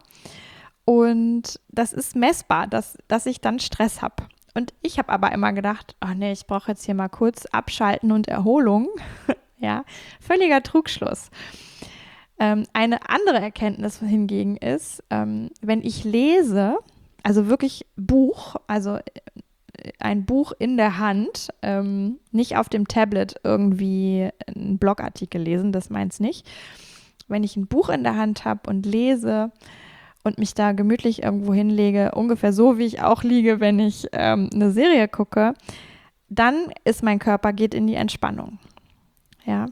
Und das ist messbar, dass, dass ich dann Stress habe. Und ich habe aber immer gedacht, oh nee, ich brauche jetzt hier mal kurz Abschalten und Erholung. Ja, völliger Trugschluss. Ähm, eine andere Erkenntnis hingegen ist, ähm, wenn ich lese, also wirklich Buch, also ein Buch in der Hand, ähm, nicht auf dem Tablet irgendwie einen Blogartikel lesen, das meint's nicht. Wenn ich ein Buch in der Hand habe und lese und mich da gemütlich irgendwo hinlege, ungefähr so, wie ich auch liege, wenn ich ähm, eine Serie gucke, dann ist mein Körper, geht in die Entspannung. Ja.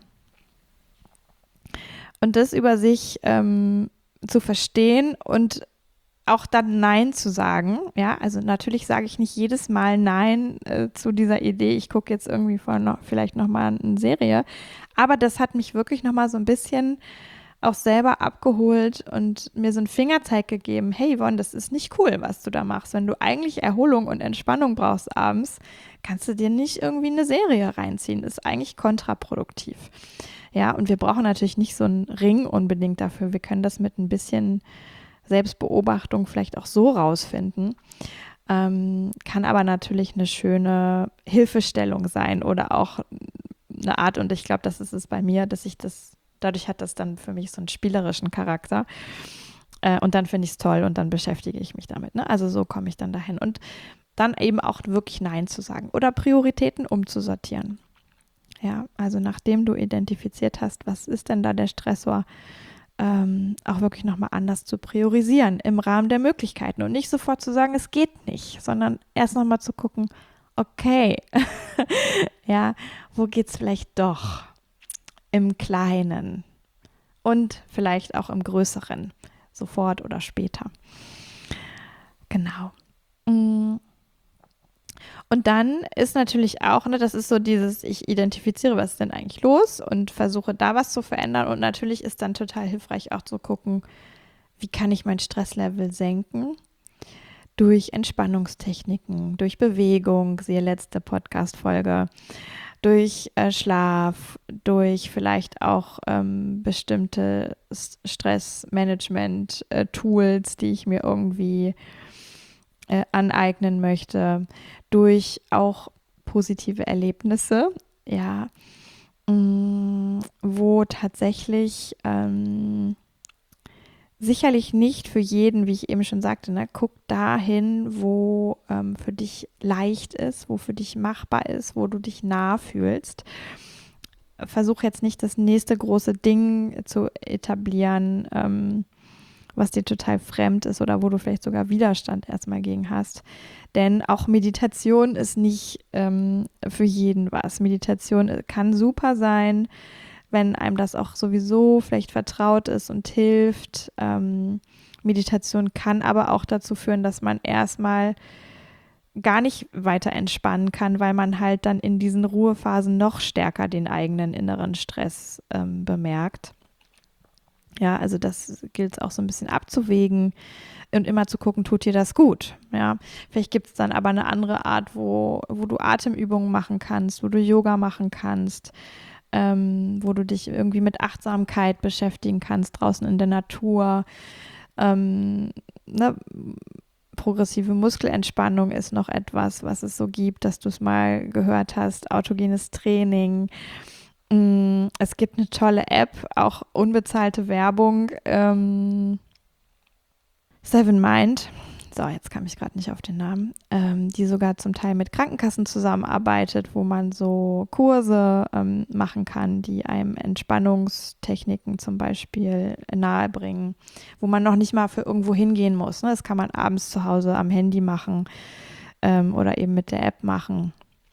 Und das über sich ähm, zu verstehen und auch dann Nein zu sagen. Ja, also natürlich sage ich nicht jedes Mal Nein äh, zu dieser Idee, ich gucke jetzt irgendwie vor noch, vielleicht nochmal eine Serie. Aber das hat mich wirklich nochmal so ein bisschen auch selber abgeholt und mir so einen Fingerzeig gegeben, hey Yvonne, das ist nicht cool, was du da machst. Wenn du eigentlich Erholung und Entspannung brauchst abends, kannst du dir nicht irgendwie eine Serie reinziehen. Ist eigentlich kontraproduktiv. Ja, und wir brauchen natürlich nicht so einen Ring unbedingt dafür. Wir können das mit ein bisschen Selbstbeobachtung vielleicht auch so rausfinden. Ähm, kann aber natürlich eine schöne Hilfestellung sein oder auch eine Art, und ich glaube, das ist es bei mir, dass ich das dadurch hat das dann für mich so einen spielerischen Charakter. Äh, und dann finde ich es toll und dann beschäftige ich mich damit. Ne? Also so komme ich dann dahin. Und dann eben auch wirklich Nein zu sagen oder Prioritäten umzusortieren. Ja, also nachdem du identifiziert hast, was ist denn da der Stressor, ähm, auch wirklich nochmal anders zu priorisieren im Rahmen der Möglichkeiten und nicht sofort zu sagen, es geht nicht, sondern erst nochmal zu gucken, okay, ja, wo geht's vielleicht doch? Im Kleinen und vielleicht auch im Größeren, sofort oder später. Genau. Und dann ist natürlich auch, ne, das ist so dieses, ich identifiziere, was ist denn eigentlich los und versuche da was zu verändern. Und natürlich ist dann total hilfreich auch zu gucken, wie kann ich mein Stresslevel senken? Durch Entspannungstechniken, durch Bewegung, siehe letzte Podcast-Folge, durch äh, Schlaf, durch vielleicht auch ähm, bestimmte Stressmanagement-Tools, die ich mir irgendwie äh, aneignen möchte, durch auch positive Erlebnisse, ja, mh, wo tatsächlich ähm, sicherlich nicht für jeden, wie ich eben schon sagte, ne, guck dahin, wo ähm, für dich leicht ist, wo für dich machbar ist, wo du dich nah fühlst. Versuch jetzt nicht das nächste große Ding zu etablieren, ähm, was dir total fremd ist oder wo du vielleicht sogar Widerstand erstmal gegen hast. Denn auch Meditation ist nicht ähm, für jeden was. Meditation kann super sein, wenn einem das auch sowieso vielleicht vertraut ist und hilft, ähm, Meditation kann aber auch dazu führen, dass man erstmal gar nicht weiter entspannen kann, weil man halt dann in diesen Ruhephasen noch stärker den eigenen inneren Stress ähm, bemerkt. Ja, also das gilt es auch so ein bisschen abzuwägen und immer zu gucken, tut dir das gut? Ja, vielleicht gibt es dann aber eine andere Art, wo, wo du Atemübungen machen kannst, wo du Yoga machen kannst, ähm, wo du dich irgendwie mit Achtsamkeit beschäftigen kannst, draußen in der Natur. Ähm, ne? Progressive Muskelentspannung ist noch etwas, was es so gibt, dass du es mal gehört hast, autogenes Training. Es gibt eine tolle App, auch unbezahlte Werbung, ähm, Seven Mind, so jetzt kam ich gerade nicht auf den Namen, ähm, die sogar zum Teil mit Krankenkassen zusammenarbeitet, wo man so Kurse ähm, machen kann, die einem Entspannungstechniken zum Beispiel nahebringen, wo man noch nicht mal für irgendwo hingehen muss. Ne? Das kann man abends zu Hause am Handy machen ähm, oder eben mit der App machen.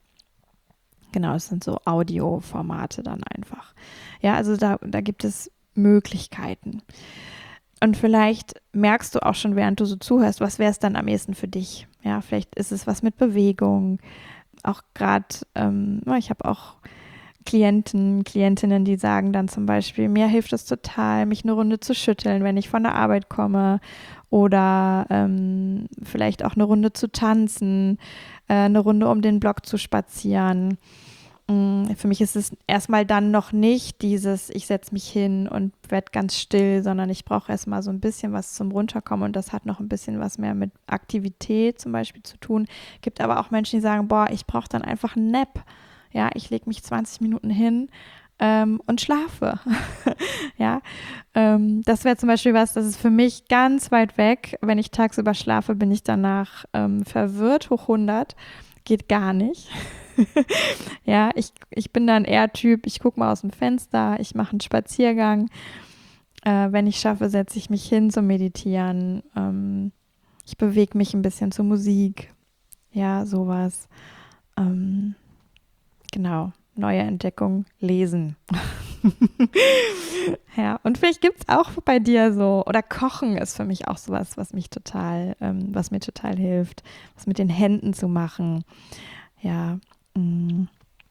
Genau, das sind so Audioformate dann einfach. Ja, also da, da gibt es Möglichkeiten. Und vielleicht merkst du auch schon, während du so zuhörst, was wäre es dann am ehesten für dich? Ja, vielleicht ist es was mit Bewegung. Auch gerade, ähm, ich habe auch Klienten, Klientinnen, die sagen dann zum Beispiel, mir hilft es total, mich eine Runde zu schütteln, wenn ich von der Arbeit komme. Oder ähm, vielleicht auch eine Runde zu tanzen, äh, eine Runde um den Block zu spazieren. Für mich ist es erstmal dann noch nicht dieses, ich setze mich hin und werde ganz still, sondern ich brauche erstmal so ein bisschen was zum Runterkommen und das hat noch ein bisschen was mehr mit Aktivität zum Beispiel zu tun. Gibt aber auch Menschen, die sagen, boah, ich brauche dann einfach einen Nap. Ja, ich lege mich zwanzig Minuten hin ähm, und schlafe. ja, ähm, das wäre zum Beispiel was, das ist für mich ganz weit weg. Wenn ich tagsüber schlafe, bin ich danach ähm, verwirrt, hoch hundert. Geht gar nicht. ja, ich, ich bin dann eher Typ, ich gucke mal aus dem Fenster, ich mache einen Spaziergang. Äh, wenn ich schaffe, setze ich mich hin zum Meditieren. Ähm, ich bewege mich ein bisschen zur Musik. Ja, sowas. Ähm, genau, neue Entdeckung, lesen. ja, und vielleicht gibt es auch bei dir so, oder Kochen ist für mich auch sowas, was mich total, ähm, was mir total hilft, was mit den Händen zu machen. Ja, mh.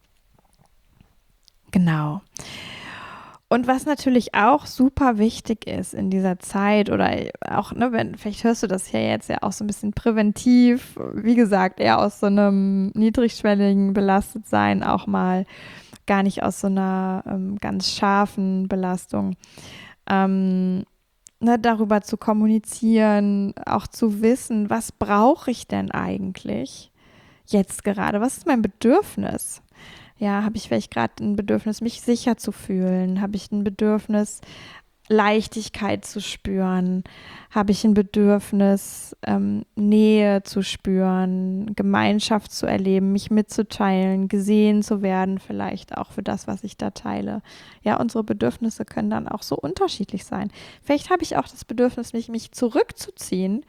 Genau. Und was natürlich auch super wichtig ist in dieser Zeit oder auch, ne, wenn, vielleicht hörst du das ja jetzt ja auch so ein bisschen präventiv, wie gesagt, eher aus so einem niedrigschwelligen Belastetsein auch mal, gar nicht aus so einer ähm, ganz scharfen Belastung. Ähm, ne, darüber zu kommunizieren, auch zu wissen, was brauche ich denn eigentlich jetzt gerade? Was ist mein Bedürfnis? Ja, habe ich vielleicht gerade ein Bedürfnis, mich sicher zu fühlen? Habe ich ein Bedürfnis, Leichtigkeit zu spüren? Habe ich ein Bedürfnis, ähm, Nähe zu spüren, Gemeinschaft zu erleben, mich mitzuteilen, gesehen zu werden, vielleicht auch für das, was ich da teile? Ja, unsere Bedürfnisse können dann auch so unterschiedlich sein. Vielleicht habe ich auch das Bedürfnis, mich, mich zurückzuziehen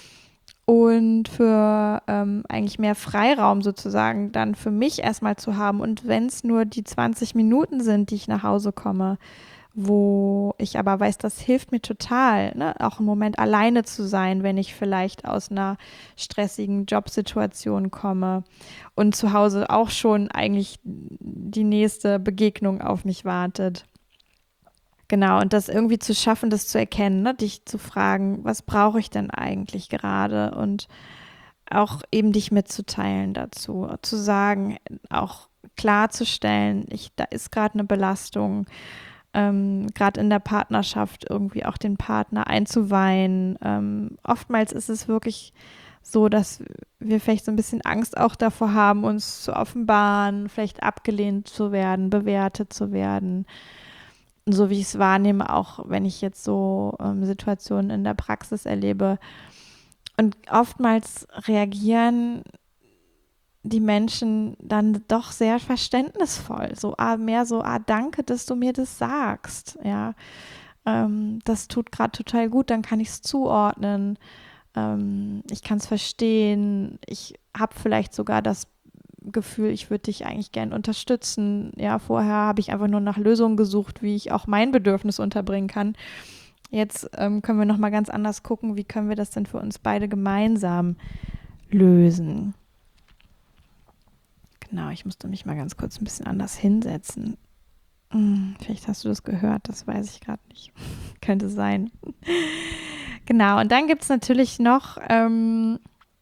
und für ähm, eigentlich mehr Freiraum sozusagen dann für mich erstmal zu haben. Und wenn es nur die zwanzig Minuten sind, die ich nach Hause komme, wo ich aber weiß, das hilft mir total, ne? Auch einen Moment alleine zu sein, wenn ich vielleicht aus einer stressigen Jobsituation komme und zu Hause auch schon eigentlich die nächste Begegnung auf mich wartet. Genau, und das irgendwie zu schaffen, das zu erkennen, ne? Dich zu fragen, was brauche ich denn eigentlich gerade? Und auch eben dich mitzuteilen dazu, zu sagen, auch klarzustellen, ich, da ist gerade eine Belastung, ähm, gerade in der Partnerschaft irgendwie auch den Partner einzuweihen. Ähm, oftmals ist es wirklich so, dass wir vielleicht so ein bisschen Angst auch davor haben, uns zu offenbaren, vielleicht abgelehnt zu werden, bewertet zu werden. So wie ich es wahrnehme, auch wenn ich jetzt so ähm, Situationen in der Praxis erlebe. Und oftmals reagieren die Menschen dann doch sehr verständnisvoll. So, ah, mehr so, ah, danke, dass du mir das sagst. Ja, ähm, das tut gerade total gut, dann kann ich es zuordnen. Ähm, ich kann es verstehen. Ich habe vielleicht sogar das Gefühl, ich würde dich eigentlich gern unterstützen. Ja, vorher habe ich einfach nur nach Lösungen gesucht, wie ich auch mein Bedürfnis unterbringen kann. jetzt ähm, können wir nochmal ganz anders gucken, wie können wir das denn für uns beide gemeinsam lösen. Genau, ich musste mich mal ganz kurz ein bisschen anders hinsetzen. Hm, vielleicht hast du das gehört, das weiß ich gerade nicht. Könnte sein. Genau, und dann gibt es natürlich noch ähm,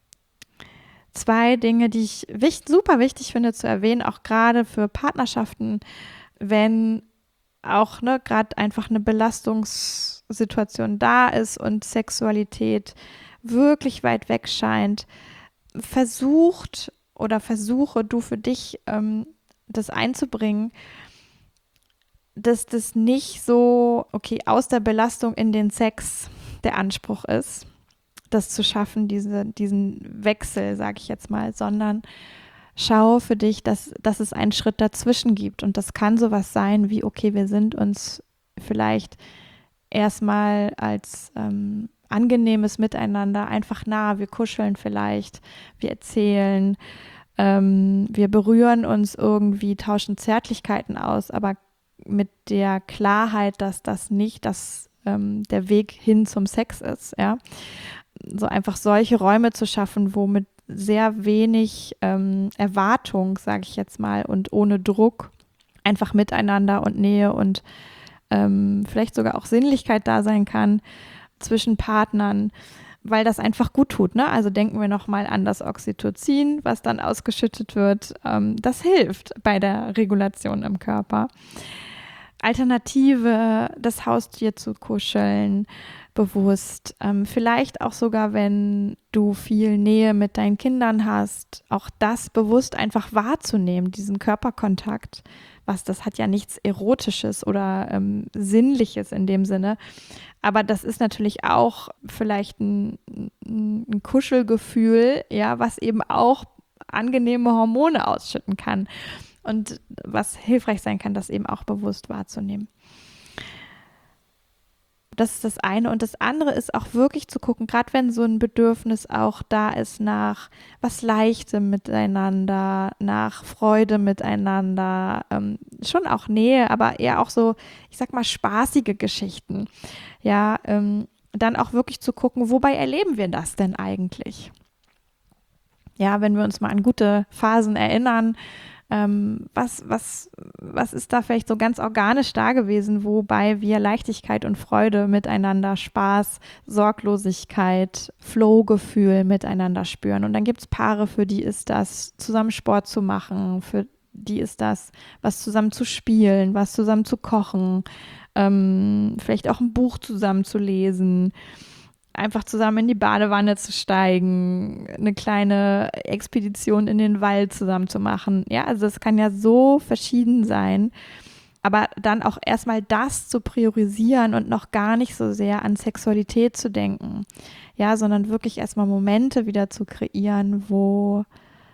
zwei Dinge, die ich wichtig, super wichtig finde zu erwähnen, auch gerade für Partnerschaften, wenn auch ne, gerade einfach eine Belastungssituation da ist und Sexualität wirklich weit weg scheint. Versucht oder versuche du für dich ähm, das einzubringen, dass das nicht so, okay, aus der Belastung in den Sex der Anspruch ist, das zu schaffen, diese, diesen Wechsel, sage ich jetzt mal, sondern schau für dich, dass, dass es einen Schritt dazwischen gibt. Und das kann sowas sein wie, okay, wir sind uns vielleicht erstmal als ähm, angenehmes Miteinander einfach nah, wir kuscheln vielleicht, wir erzählen, ähm, wir berühren uns irgendwie, tauschen Zärtlichkeiten aus, aber mit der Klarheit, dass das nicht das, ähm, der Weg hin zum Sex ist, ja. So einfach solche Räume zu schaffen, wo mit sehr wenig ähm, Erwartung, sage ich jetzt mal, und ohne Druck einfach miteinander und Nähe und ähm, vielleicht sogar auch Sinnlichkeit da sein kann zwischen Partnern, weil das einfach gut tut. Ne? Also denken wir nochmal an das Oxytocin, was dann ausgeschüttet wird. Ähm, das hilft bei der Regulation im Körper. Alternative, das Haustier zu kuscheln, bewusst. Ähm, vielleicht auch sogar, wenn du viel Nähe mit deinen Kindern hast, auch das bewusst einfach wahrzunehmen, diesen Körperkontakt. Was, das hat ja nichts Erotisches oder ähm, Sinnliches in dem Sinne. Aber das ist natürlich auch vielleicht ein, ein Kuschelgefühl, ja, was eben auch angenehme Hormone ausschütten kann. Und was hilfreich sein kann, das eben auch bewusst wahrzunehmen. Das ist das eine. Und das andere ist auch wirklich zu gucken, gerade wenn so ein Bedürfnis auch da ist nach was Leichtem miteinander, nach Freude miteinander, ähm, schon auch Nähe, aber eher auch so, ich sag mal, spaßige Geschichten. Ja, ähm, dann auch wirklich zu gucken, wobei erleben wir das denn eigentlich? Ja, wenn wir uns mal an gute Phasen erinnern, ähm, was, was, was ist da vielleicht so ganz organisch da gewesen, wobei wir Leichtigkeit und Freude miteinander, Spaß, Sorglosigkeit, Flow-Gefühl miteinander spüren. Und dann gibt es Paare, für die ist das, zusammen Sport zu machen, für die ist das, was zusammen zu spielen, was zusammen zu kochen, ähm, vielleicht auch ein Buch zusammen zu lesen, einfach zusammen in die Badewanne zu steigen, eine kleine Expedition in den Wald zusammen zu machen. Ja, also es kann ja so verschieden sein, aber dann auch erstmal das zu priorisieren und noch gar nicht so sehr an Sexualität zu denken. Ja, sondern wirklich erstmal Momente wieder zu kreieren, wo,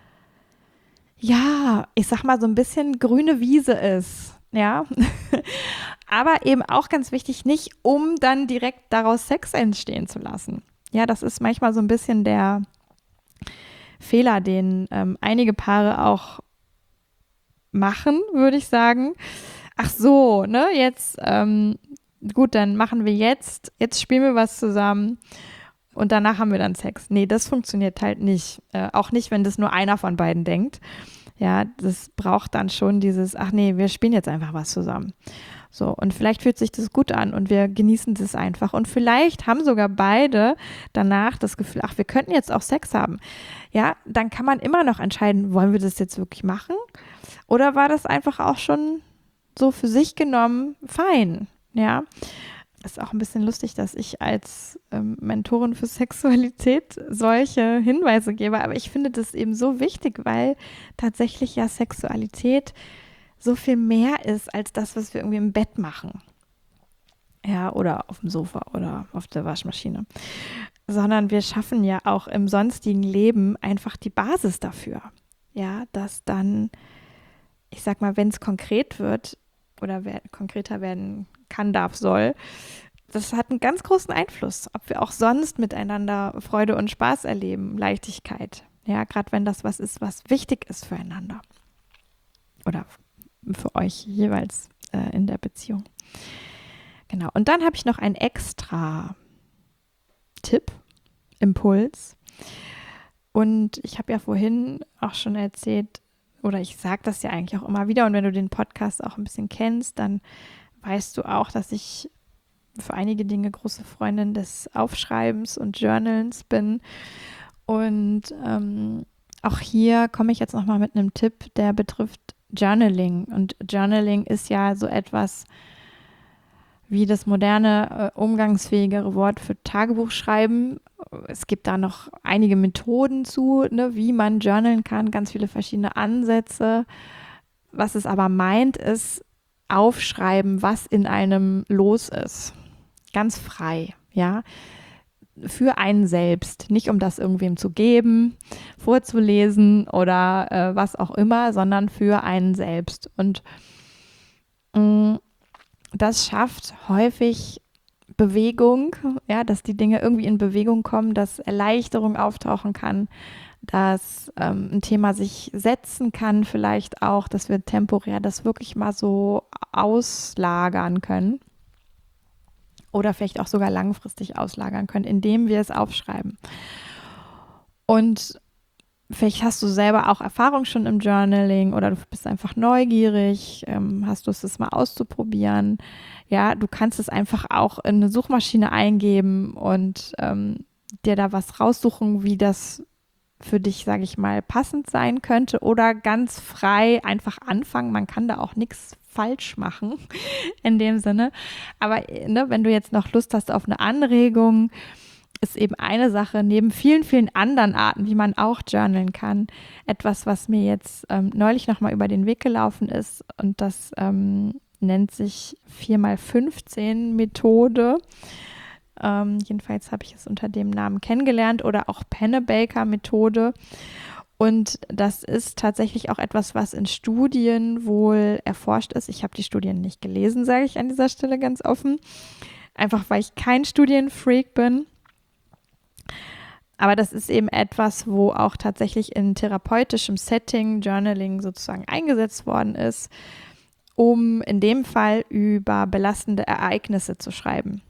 ja, ich sag mal, so ein bisschen grüne Wiese ist. Ja, aber eben auch ganz wichtig, nicht um dann direkt daraus Sex entstehen zu lassen. Ja, das ist manchmal so ein bisschen der Fehler, den ähm, einige Paare auch machen, würde ich sagen. Ach so, ne, jetzt, ähm, gut, dann machen wir jetzt, jetzt spielen wir was zusammen und danach haben wir dann Sex. Nee, das funktioniert halt nicht. Äh, auch nicht, wenn das nur einer von beiden denkt. Ja, das braucht dann schon dieses, ach nee, wir spielen jetzt einfach was zusammen. So, und vielleicht fühlt sich das gut an und wir genießen das einfach. Und vielleicht haben sogar beide danach das Gefühl, ach, wir könnten jetzt auch Sex haben. Ja, dann kann man immer noch entscheiden, wollen wir das jetzt wirklich machen? Oder war das einfach auch schon so für sich genommen fein? Ja, ist auch ein bisschen lustig, dass ich als ähm, Mentorin für Sexualität solche Hinweise gebe. Aber ich finde das eben so wichtig, weil tatsächlich ja Sexualität so viel mehr ist als das, was wir irgendwie im Bett machen. Ja, oder auf dem Sofa oder auf der Waschmaschine. Sondern wir schaffen ja auch im sonstigen Leben einfach die Basis dafür. Ja, dass dann, ich sag mal, wenn es konkret wird oder wer, konkreter werden kann, darf, soll, das hat einen ganz großen Einfluss, ob wir auch sonst miteinander Freude und Spaß erleben, Leichtigkeit. Ja, gerade wenn das was ist, was wichtig ist füreinander. Oder für euch jeweils äh, in der Beziehung. Genau. Genau. Und dann habe ich noch einen extra Tipp, Impuls. Und ich habe ja vorhin auch schon erzählt, oder ich sage das ja eigentlich auch immer wieder, und wenn du den Podcast auch ein bisschen kennst, dann weißt du auch, dass ich für einige Dinge große Freundin des Aufschreibens und Journalens bin. Und ähm, auch hier komme ich jetzt nochmal mit einem Tipp, der betrifft Journaling. Und Journaling ist ja so etwas wie das moderne, äh, umgangsfähigere Wort für Tagebuchschreiben. Es gibt da noch einige Methoden zu, ne, wie man journalen kann, ganz viele verschiedene Ansätze. Was es aber meint, ist aufschreiben, was in einem los ist. Ganz frei, ja. Für einen selbst, nicht um das irgendwem zu geben, vorzulesen oder äh, was auch immer, sondern für einen selbst. Und mh, das schafft häufig Bewegung, ja, dass die Dinge irgendwie in Bewegung kommen, dass Erleichterung auftauchen kann, dass ähm, ein Thema sich setzen kann, vielleicht auch, dass wir temporär das wirklich mal so auslagern können oder vielleicht auch sogar langfristig auslagern können, indem wir es aufschreiben. Und vielleicht hast du selber auch Erfahrung schon im Journaling oder du bist einfach neugierig, ähm, hast Lust, es mal auszuprobieren. Ja, du kannst es einfach auch in eine Suchmaschine eingeben und ähm, dir da was raussuchen, wie das für dich, sage ich mal, passend sein könnte oder ganz frei einfach anfangen. Man kann da auch nichts falsch machen in dem Sinne. Aber ne, wenn du jetzt noch Lust hast auf eine Anregung, ist eben eine Sache neben vielen, vielen anderen Arten, wie man auch journalen kann, etwas, was mir jetzt ähm, neulich nochmal über den Weg gelaufen ist, und das ähm, nennt sich vier mal fünfzehn Methode. Ähm, jedenfalls habe ich es unter dem Namen kennengelernt, oder auch Pennebaker Methode. Und das ist tatsächlich auch etwas, was in Studien wohl erforscht ist. Ich habe die Studien nicht gelesen, sage ich an dieser Stelle ganz offen. Einfach weil ich kein Studienfreak bin. Aber das ist eben etwas, wo auch tatsächlich in therapeutischem Setting Journaling sozusagen eingesetzt worden ist, um in dem Fall über belastende Ereignisse zu schreiben.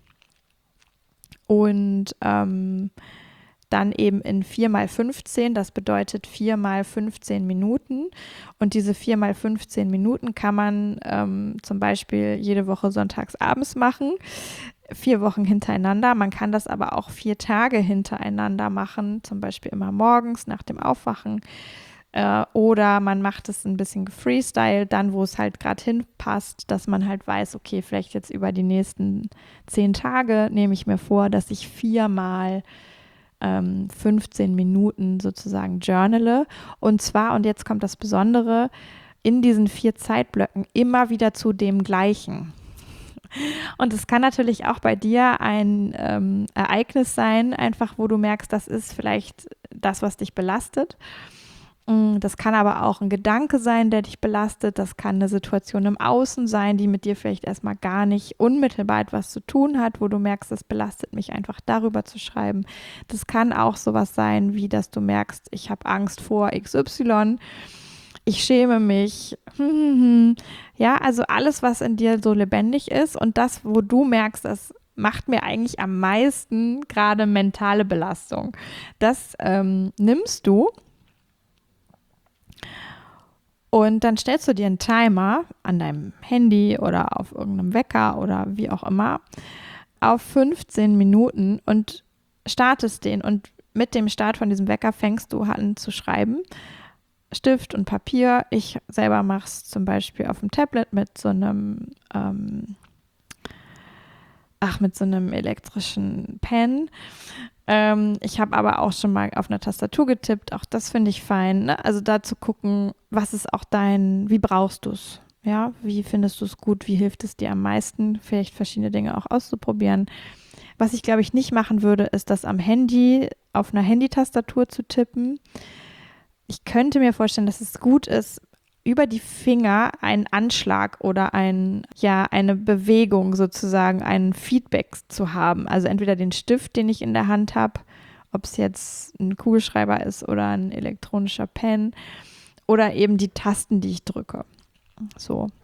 Und ähm, dann eben in vier mal fünfzehn, das bedeutet vier mal fünfzehn Minuten. Und diese vier mal fünfzehn Minuten kann man ähm, zum Beispiel jede Woche sonntags abends machen, vier Wochen hintereinander. Man kann das aber auch vier Tage hintereinander machen, zum Beispiel immer morgens nach dem Aufwachen. Äh, oder man macht es ein bisschen gefreestylt, dann wo es halt gerade hinpasst, dass man halt weiß, okay, vielleicht jetzt über die nächsten zehn Tage nehme ich mir vor, dass ich viermal ähm, fünfzehn Minuten sozusagen journale. Und zwar, und jetzt kommt das Besondere, in diesen vier Zeitblöcken immer wieder zu dem Gleichen. Und es kann natürlich auch bei dir ein ähm, Ereignis sein, einfach wo du merkst, das ist vielleicht das, was dich belastet. Das kann aber auch ein Gedanke sein, der dich belastet. Das kann eine Situation im Außen sein, die mit dir vielleicht erstmal gar nicht unmittelbar etwas zu tun hat, wo du merkst, das belastet mich einfach, darüber zu schreiben. Das kann auch sowas sein, wie dass du merkst, ich habe Angst vor X Y, ich schäme mich. Ja, also alles, was in dir so lebendig ist und das, wo du merkst, das macht mir eigentlich am meisten gerade mentale Belastung. Das ähm, nimmst du. Und dann stellst du dir einen Timer an deinem Handy oder auf irgendeinem Wecker oder wie auch immer auf fünfzehn Minuten und startest den. Und mit dem Start von diesem Wecker fängst du an zu schreiben. Stift und Papier. Ich selber mache es zum Beispiel auf dem Tablet mit so einem, ähm, ach, mit so einem elektrischen Pen. Ähm, ich habe aber auch schon mal auf einer Tastatur getippt, auch das finde ich fein. Ne? Also da zu gucken, was ist auch dein, wie brauchst du es? Ja, wie findest du es gut? Wie hilft es dir am meisten? Vielleicht verschiedene Dinge auch auszuprobieren. Was ich, glaube ich, nicht machen würde, ist das am Handy, auf einer Handytastatur zu tippen. Ich könnte mir vorstellen, dass es gut ist, über die Finger einen Anschlag oder ein, ja, eine Bewegung sozusagen, ein Feedback zu haben. Also entweder den Stift, den ich in der Hand habe, ob es jetzt ein Kugelschreiber ist oder ein elektronischer Pen, oder eben die Tasten, die ich drücke. So.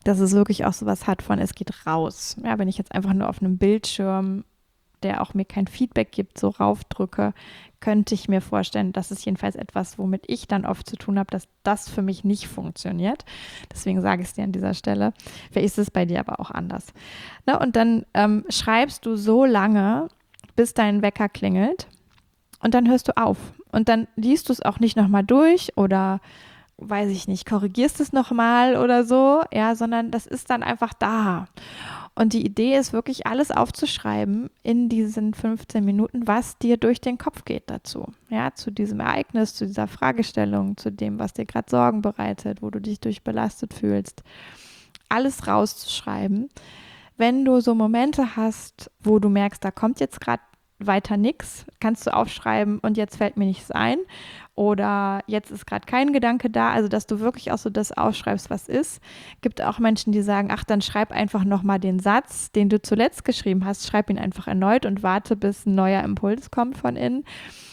dass es wirklich auch sowas hat von, es geht raus. Ja, wenn ich jetzt einfach nur auf einem Bildschirm, der auch mir kein Feedback gibt, so raufdrücke, könnte ich mir vorstellen, das ist jedenfalls etwas, womit ich dann oft zu tun habe, dass das für mich nicht funktioniert. Deswegen sage ich es dir an dieser Stelle. Vielleicht ist es bei dir aber auch anders. Na, und dann ähm, schreibst du so lange, bis dein Wecker klingelt und dann hörst du auf. Und dann liest du es auch nicht nochmal durch oder weiß ich nicht, korrigierst es nochmal oder so, ja, sondern das ist dann einfach da. Und die Idee ist wirklich, alles aufzuschreiben in diesen fünfzehn Minuten, was dir durch den Kopf geht dazu. Ja, zu diesem Ereignis, zu dieser Fragestellung, zu dem, was dir gerade Sorgen bereitet, wo du dich durch belastet fühlst. Alles rauszuschreiben. Wenn du so Momente hast, wo du merkst, da kommt jetzt gerade weiter nichts, kannst du aufschreiben und jetzt fällt mir nichts ein oder jetzt ist gerade kein Gedanke da, also dass du wirklich auch so das aufschreibst, was ist. Gibt auch Menschen, die sagen, ach, dann schreib einfach nochmal den Satz, den du zuletzt geschrieben hast, schreib ihn einfach erneut und warte, bis ein neuer Impuls kommt von innen.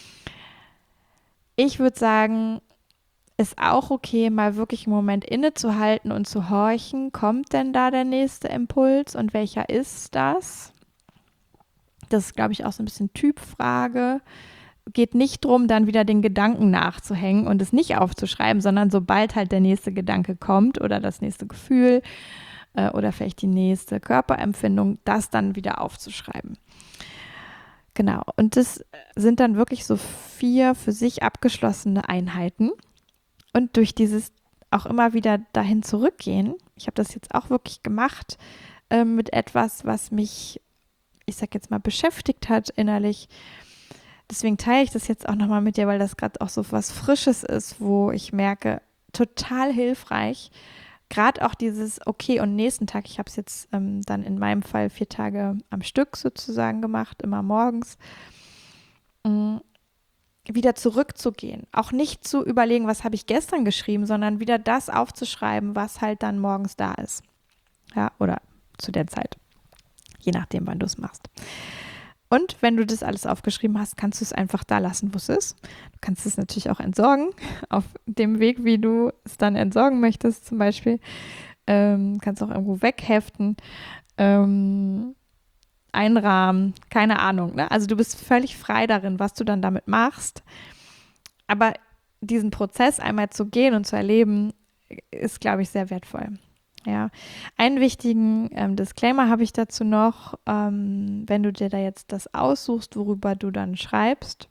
Ich würde sagen, ist auch okay, mal wirklich einen Moment innezuhalten und zu horchen, kommt denn da der nächste Impuls und welcher ist das? Das ist, glaube ich, auch so ein bisschen Typfrage. Geht nicht darum, dann wieder den Gedanken nachzuhängen und es nicht aufzuschreiben, sondern sobald halt der nächste Gedanke kommt oder das nächste Gefühl äh, oder vielleicht die nächste Körperempfindung, das dann wieder aufzuschreiben. Genau, und das sind dann wirklich so vier für sich abgeschlossene Einheiten. Und durch dieses auch immer wieder dahin zurückgehen, ich habe das jetzt auch wirklich gemacht äh, mit etwas, was mich, ich sag jetzt mal, beschäftigt hat innerlich. Deswegen teile ich das jetzt auch nochmal mit dir, weil das gerade auch so was Frisches ist, wo ich merke, total hilfreich. Gerade auch dieses, okay, und nächsten Tag, ich habe es jetzt ähm, dann in meinem Fall vier Tage am Stück sozusagen gemacht, immer morgens, mh, wieder zurückzugehen. Auch nicht zu überlegen, was habe ich gestern geschrieben, sondern wieder das aufzuschreiben, was halt dann morgens da ist. Ja, oder zu der Zeit. Je nachdem, wann du es machst. Und wenn du das alles aufgeschrieben hast, kannst du es einfach da lassen, wo es ist. Du kannst es natürlich auch entsorgen, auf dem Weg, wie du es dann entsorgen möchtest zum Beispiel. Ähm, kannst auch irgendwo wegheften, ähm, einrahmen, keine Ahnung. Ne? Also du bist völlig frei darin, was du dann damit machst. Aber diesen Prozess einmal zu gehen und zu erleben, ist, glaube ich, sehr wertvoll. Ja, einen wichtigen ähm, Disclaimer habe ich dazu noch, ähm, wenn du dir da jetzt das aussuchst, worüber du dann schreibst,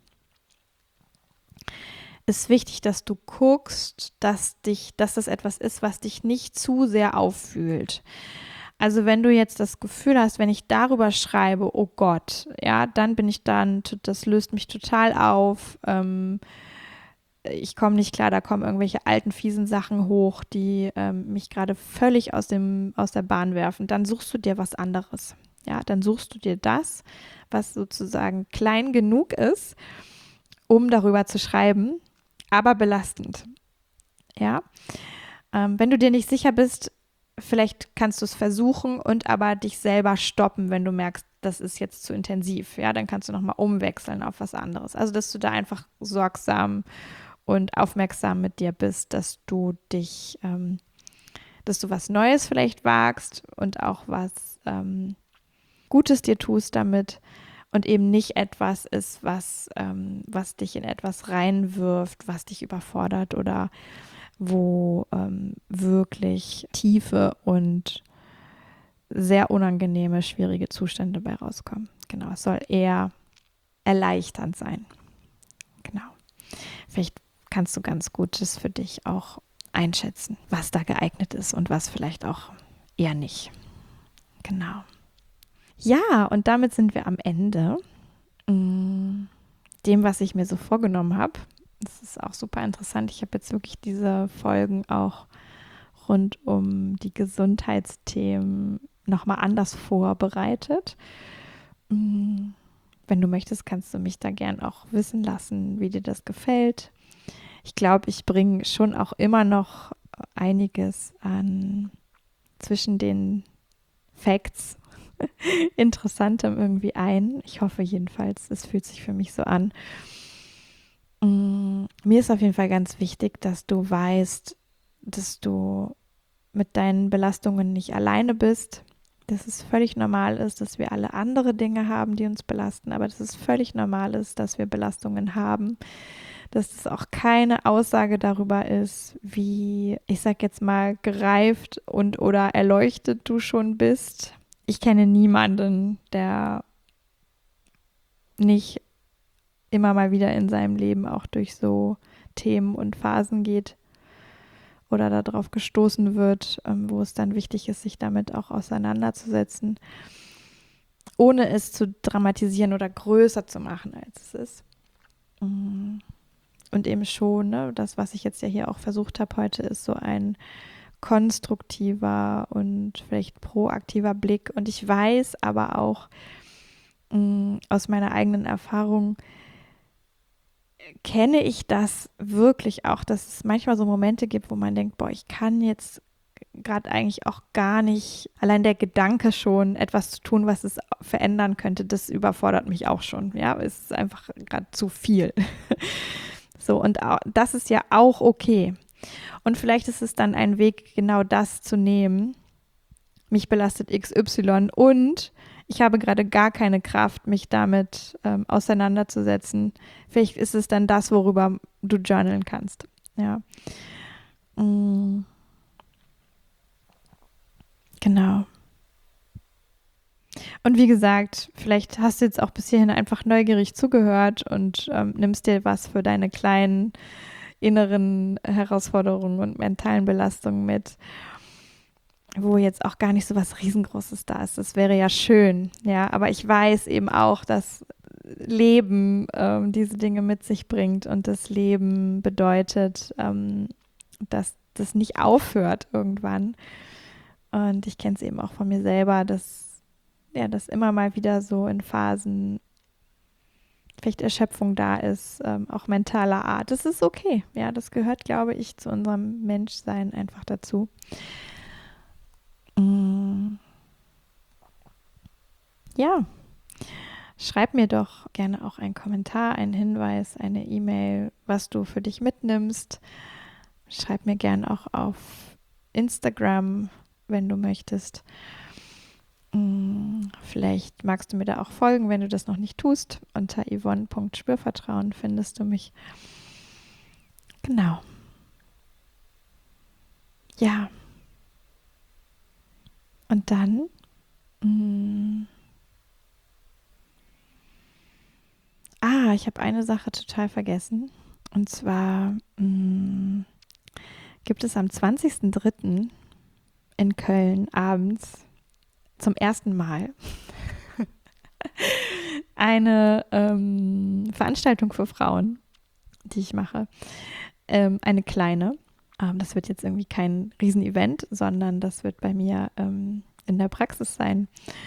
ist wichtig, dass du guckst, dass dich, dass das etwas ist, was dich nicht zu sehr auffühlt. Also wenn du jetzt das Gefühl hast, wenn ich darüber schreibe, oh Gott, ja, dann bin ich dann, das löst mich total auf, ähm, ich komme nicht klar, da kommen irgendwelche alten, fiesen Sachen hoch, die ähm, mich gerade völlig aus dem, aus der Bahn werfen, dann suchst du dir was anderes. Ja, dann suchst du dir das, was sozusagen klein genug ist, um darüber zu schreiben, aber belastend. Ja, ähm, wenn du dir nicht sicher bist, vielleicht kannst du es versuchen und aber dich selber stoppen, wenn du merkst, das ist jetzt zu intensiv. Ja, dann kannst du nochmal umwechseln auf was anderes. Also, dass du da einfach sorgsam und aufmerksam mit dir bist, dass du dich, ähm, dass du was Neues vielleicht wagst und auch was ähm, Gutes dir tust damit und eben nicht etwas ist, was, ähm, was dich in etwas reinwirft, was dich überfordert oder wo ähm, wirklich tiefe und sehr unangenehme, schwierige Zustände bei rauskommen. Genau, es soll eher erleichternd sein. Genau. Vielleicht kannst du ganz gut das für dich auch einschätzen, was da geeignet ist und was vielleicht auch eher nicht. Genau. Ja, und damit sind wir am Ende. Dem, was ich mir so vorgenommen habe. Das ist auch super interessant. Ich habe jetzt wirklich diese Folgen auch rund um die Gesundheitsthemen nochmal anders vorbereitet. Wenn du möchtest, kannst du mich da gern auch wissen lassen, wie dir das gefällt. Ich glaube, ich bringe schon auch immer noch einiges an zwischen den Facts Interessantem irgendwie ein. Ich hoffe jedenfalls, es fühlt sich für mich so an. Mm, mir ist auf jeden Fall ganz wichtig, dass du weißt, dass du mit deinen Belastungen nicht alleine bist, dass es völlig normal ist, dass wir alle andere Dinge haben, die uns belasten, aber dass es völlig normal ist, dass wir Belastungen haben, dass es auch keine Aussage darüber ist, wie, ich sag jetzt mal, gereift und oder erleuchtet du schon bist. Ich kenne niemanden, der nicht immer mal wieder in seinem Leben auch durch so Themen und Phasen geht oder darauf gestoßen wird, ähm, wo es dann wichtig ist, sich damit auch auseinanderzusetzen, ohne es zu dramatisieren oder größer zu machen, als es ist. Und eben schon, ne, das, was ich jetzt ja hier auch versucht habe heute, ist so ein konstruktiver und vielleicht proaktiver Blick. Und ich weiß aber auch mh, aus meiner eigenen Erfahrung, kenne ich das wirklich auch, dass es manchmal so Momente gibt, wo man denkt, boah, ich kann jetzt gerade eigentlich auch gar nicht, allein der Gedanke schon, etwas zu tun, was es verändern könnte, das überfordert mich auch schon. Ja, es ist einfach gerade zu viel. So, und auch, das ist ja auch okay. Und vielleicht ist es dann ein Weg, genau das zu nehmen. Mich belastet X Y und ich habe gerade gar keine Kraft, mich damit ähm, auseinanderzusetzen. Vielleicht ist es dann das, worüber du journalen kannst. Ja. Mm. Genau. Und wie gesagt, vielleicht hast du jetzt auch bis hierhin einfach neugierig zugehört und ähm, nimmst dir was für deine kleinen inneren Herausforderungen und mentalen Belastungen mit, wo jetzt auch gar nicht so was Riesengroßes da ist. Das wäre ja schön, ja. Aber ich weiß eben auch, dass Leben ähm, diese Dinge mit sich bringt und das Leben bedeutet, ähm, dass das nicht aufhört irgendwann. Und ich kenne es eben auch von mir selber, dass ja, dass immer mal wieder so in Phasen vielleicht Erschöpfung da ist, ähm, auch mentaler Art. Das ist okay, ja, das gehört, glaube ich, zu unserem Menschsein einfach dazu. Mm. Ja, schreib mir doch gerne auch einen Kommentar, einen Hinweis, eine E-Mail, was du für dich mitnimmst. Schreib mir gerne auch auf Instagram, wenn du möchtest. Vielleicht magst du mir da auch folgen, wenn du das noch nicht tust. Unter yvonne punkt spürvertrauen findest du mich. Genau. Ja. Und dann mh, ah, ich habe eine Sache total vergessen. Und zwar mh, gibt es am zwanzigsten dritten in Köln abends zum ersten Mal eine ähm, Veranstaltung für Frauen, die ich mache. Ähm, eine kleine. Ähm, das wird jetzt irgendwie kein Riesenevent, sondern das wird bei mir ähm, in der Praxis sein.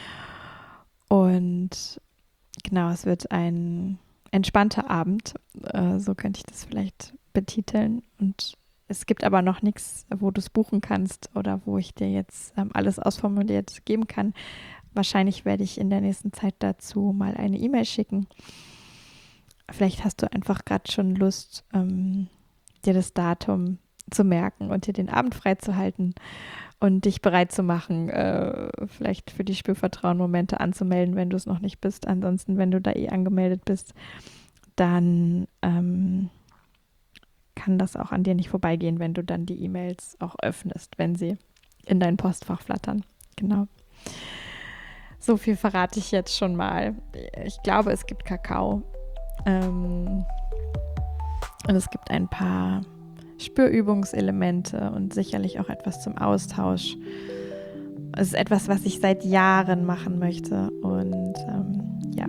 Und genau, es wird ein entspannter Abend, äh, so könnte ich das vielleicht betiteln. Und es gibt aber noch nichts, wo du es buchen kannst oder wo ich dir jetzt ähm, alles ausformuliert geben kann. Wahrscheinlich werde ich in der nächsten Zeit dazu mal eine E-Mail schicken. Vielleicht hast du einfach gerade schon Lust, ähm, dir das Datum zu merken und dir den Abend freizuhalten und dich bereit zu machen, äh, vielleicht für die Spürvertrauen-Momente anzumelden, wenn du es noch nicht bist. Ansonsten, wenn du da eh angemeldet bist, dann ähm, kann das auch an dir nicht vorbeigehen, wenn du dann die E-Mails auch öffnest, wenn sie in dein Postfach flattern. Genau. So viel verrate ich jetzt schon mal. Ich glaube, es gibt Kakao. Ähm, und es gibt ein paar Spürübungselemente und sicherlich auch etwas zum Austausch. Es ist etwas, was ich seit Jahren machen möchte. Und ähm, ja,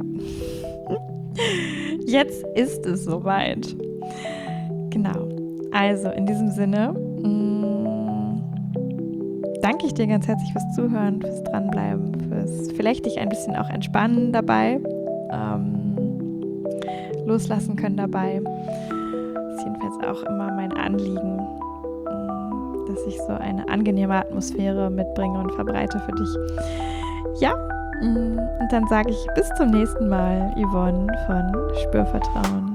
jetzt ist es soweit. Genau. Also in diesem Sinne mh, danke ich dir ganz herzlich fürs Zuhören, fürs Dranbleiben, fürs vielleicht dich ein bisschen auch entspannen dabei, ähm, loslassen können dabei. Das ist jedenfalls auch immer mein Anliegen, mh, dass ich so eine angenehme Atmosphäre mitbringe und verbreite für dich. Ja, mh, und dann sage ich bis zum nächsten Mal, Yvonne von Spürvertrauen.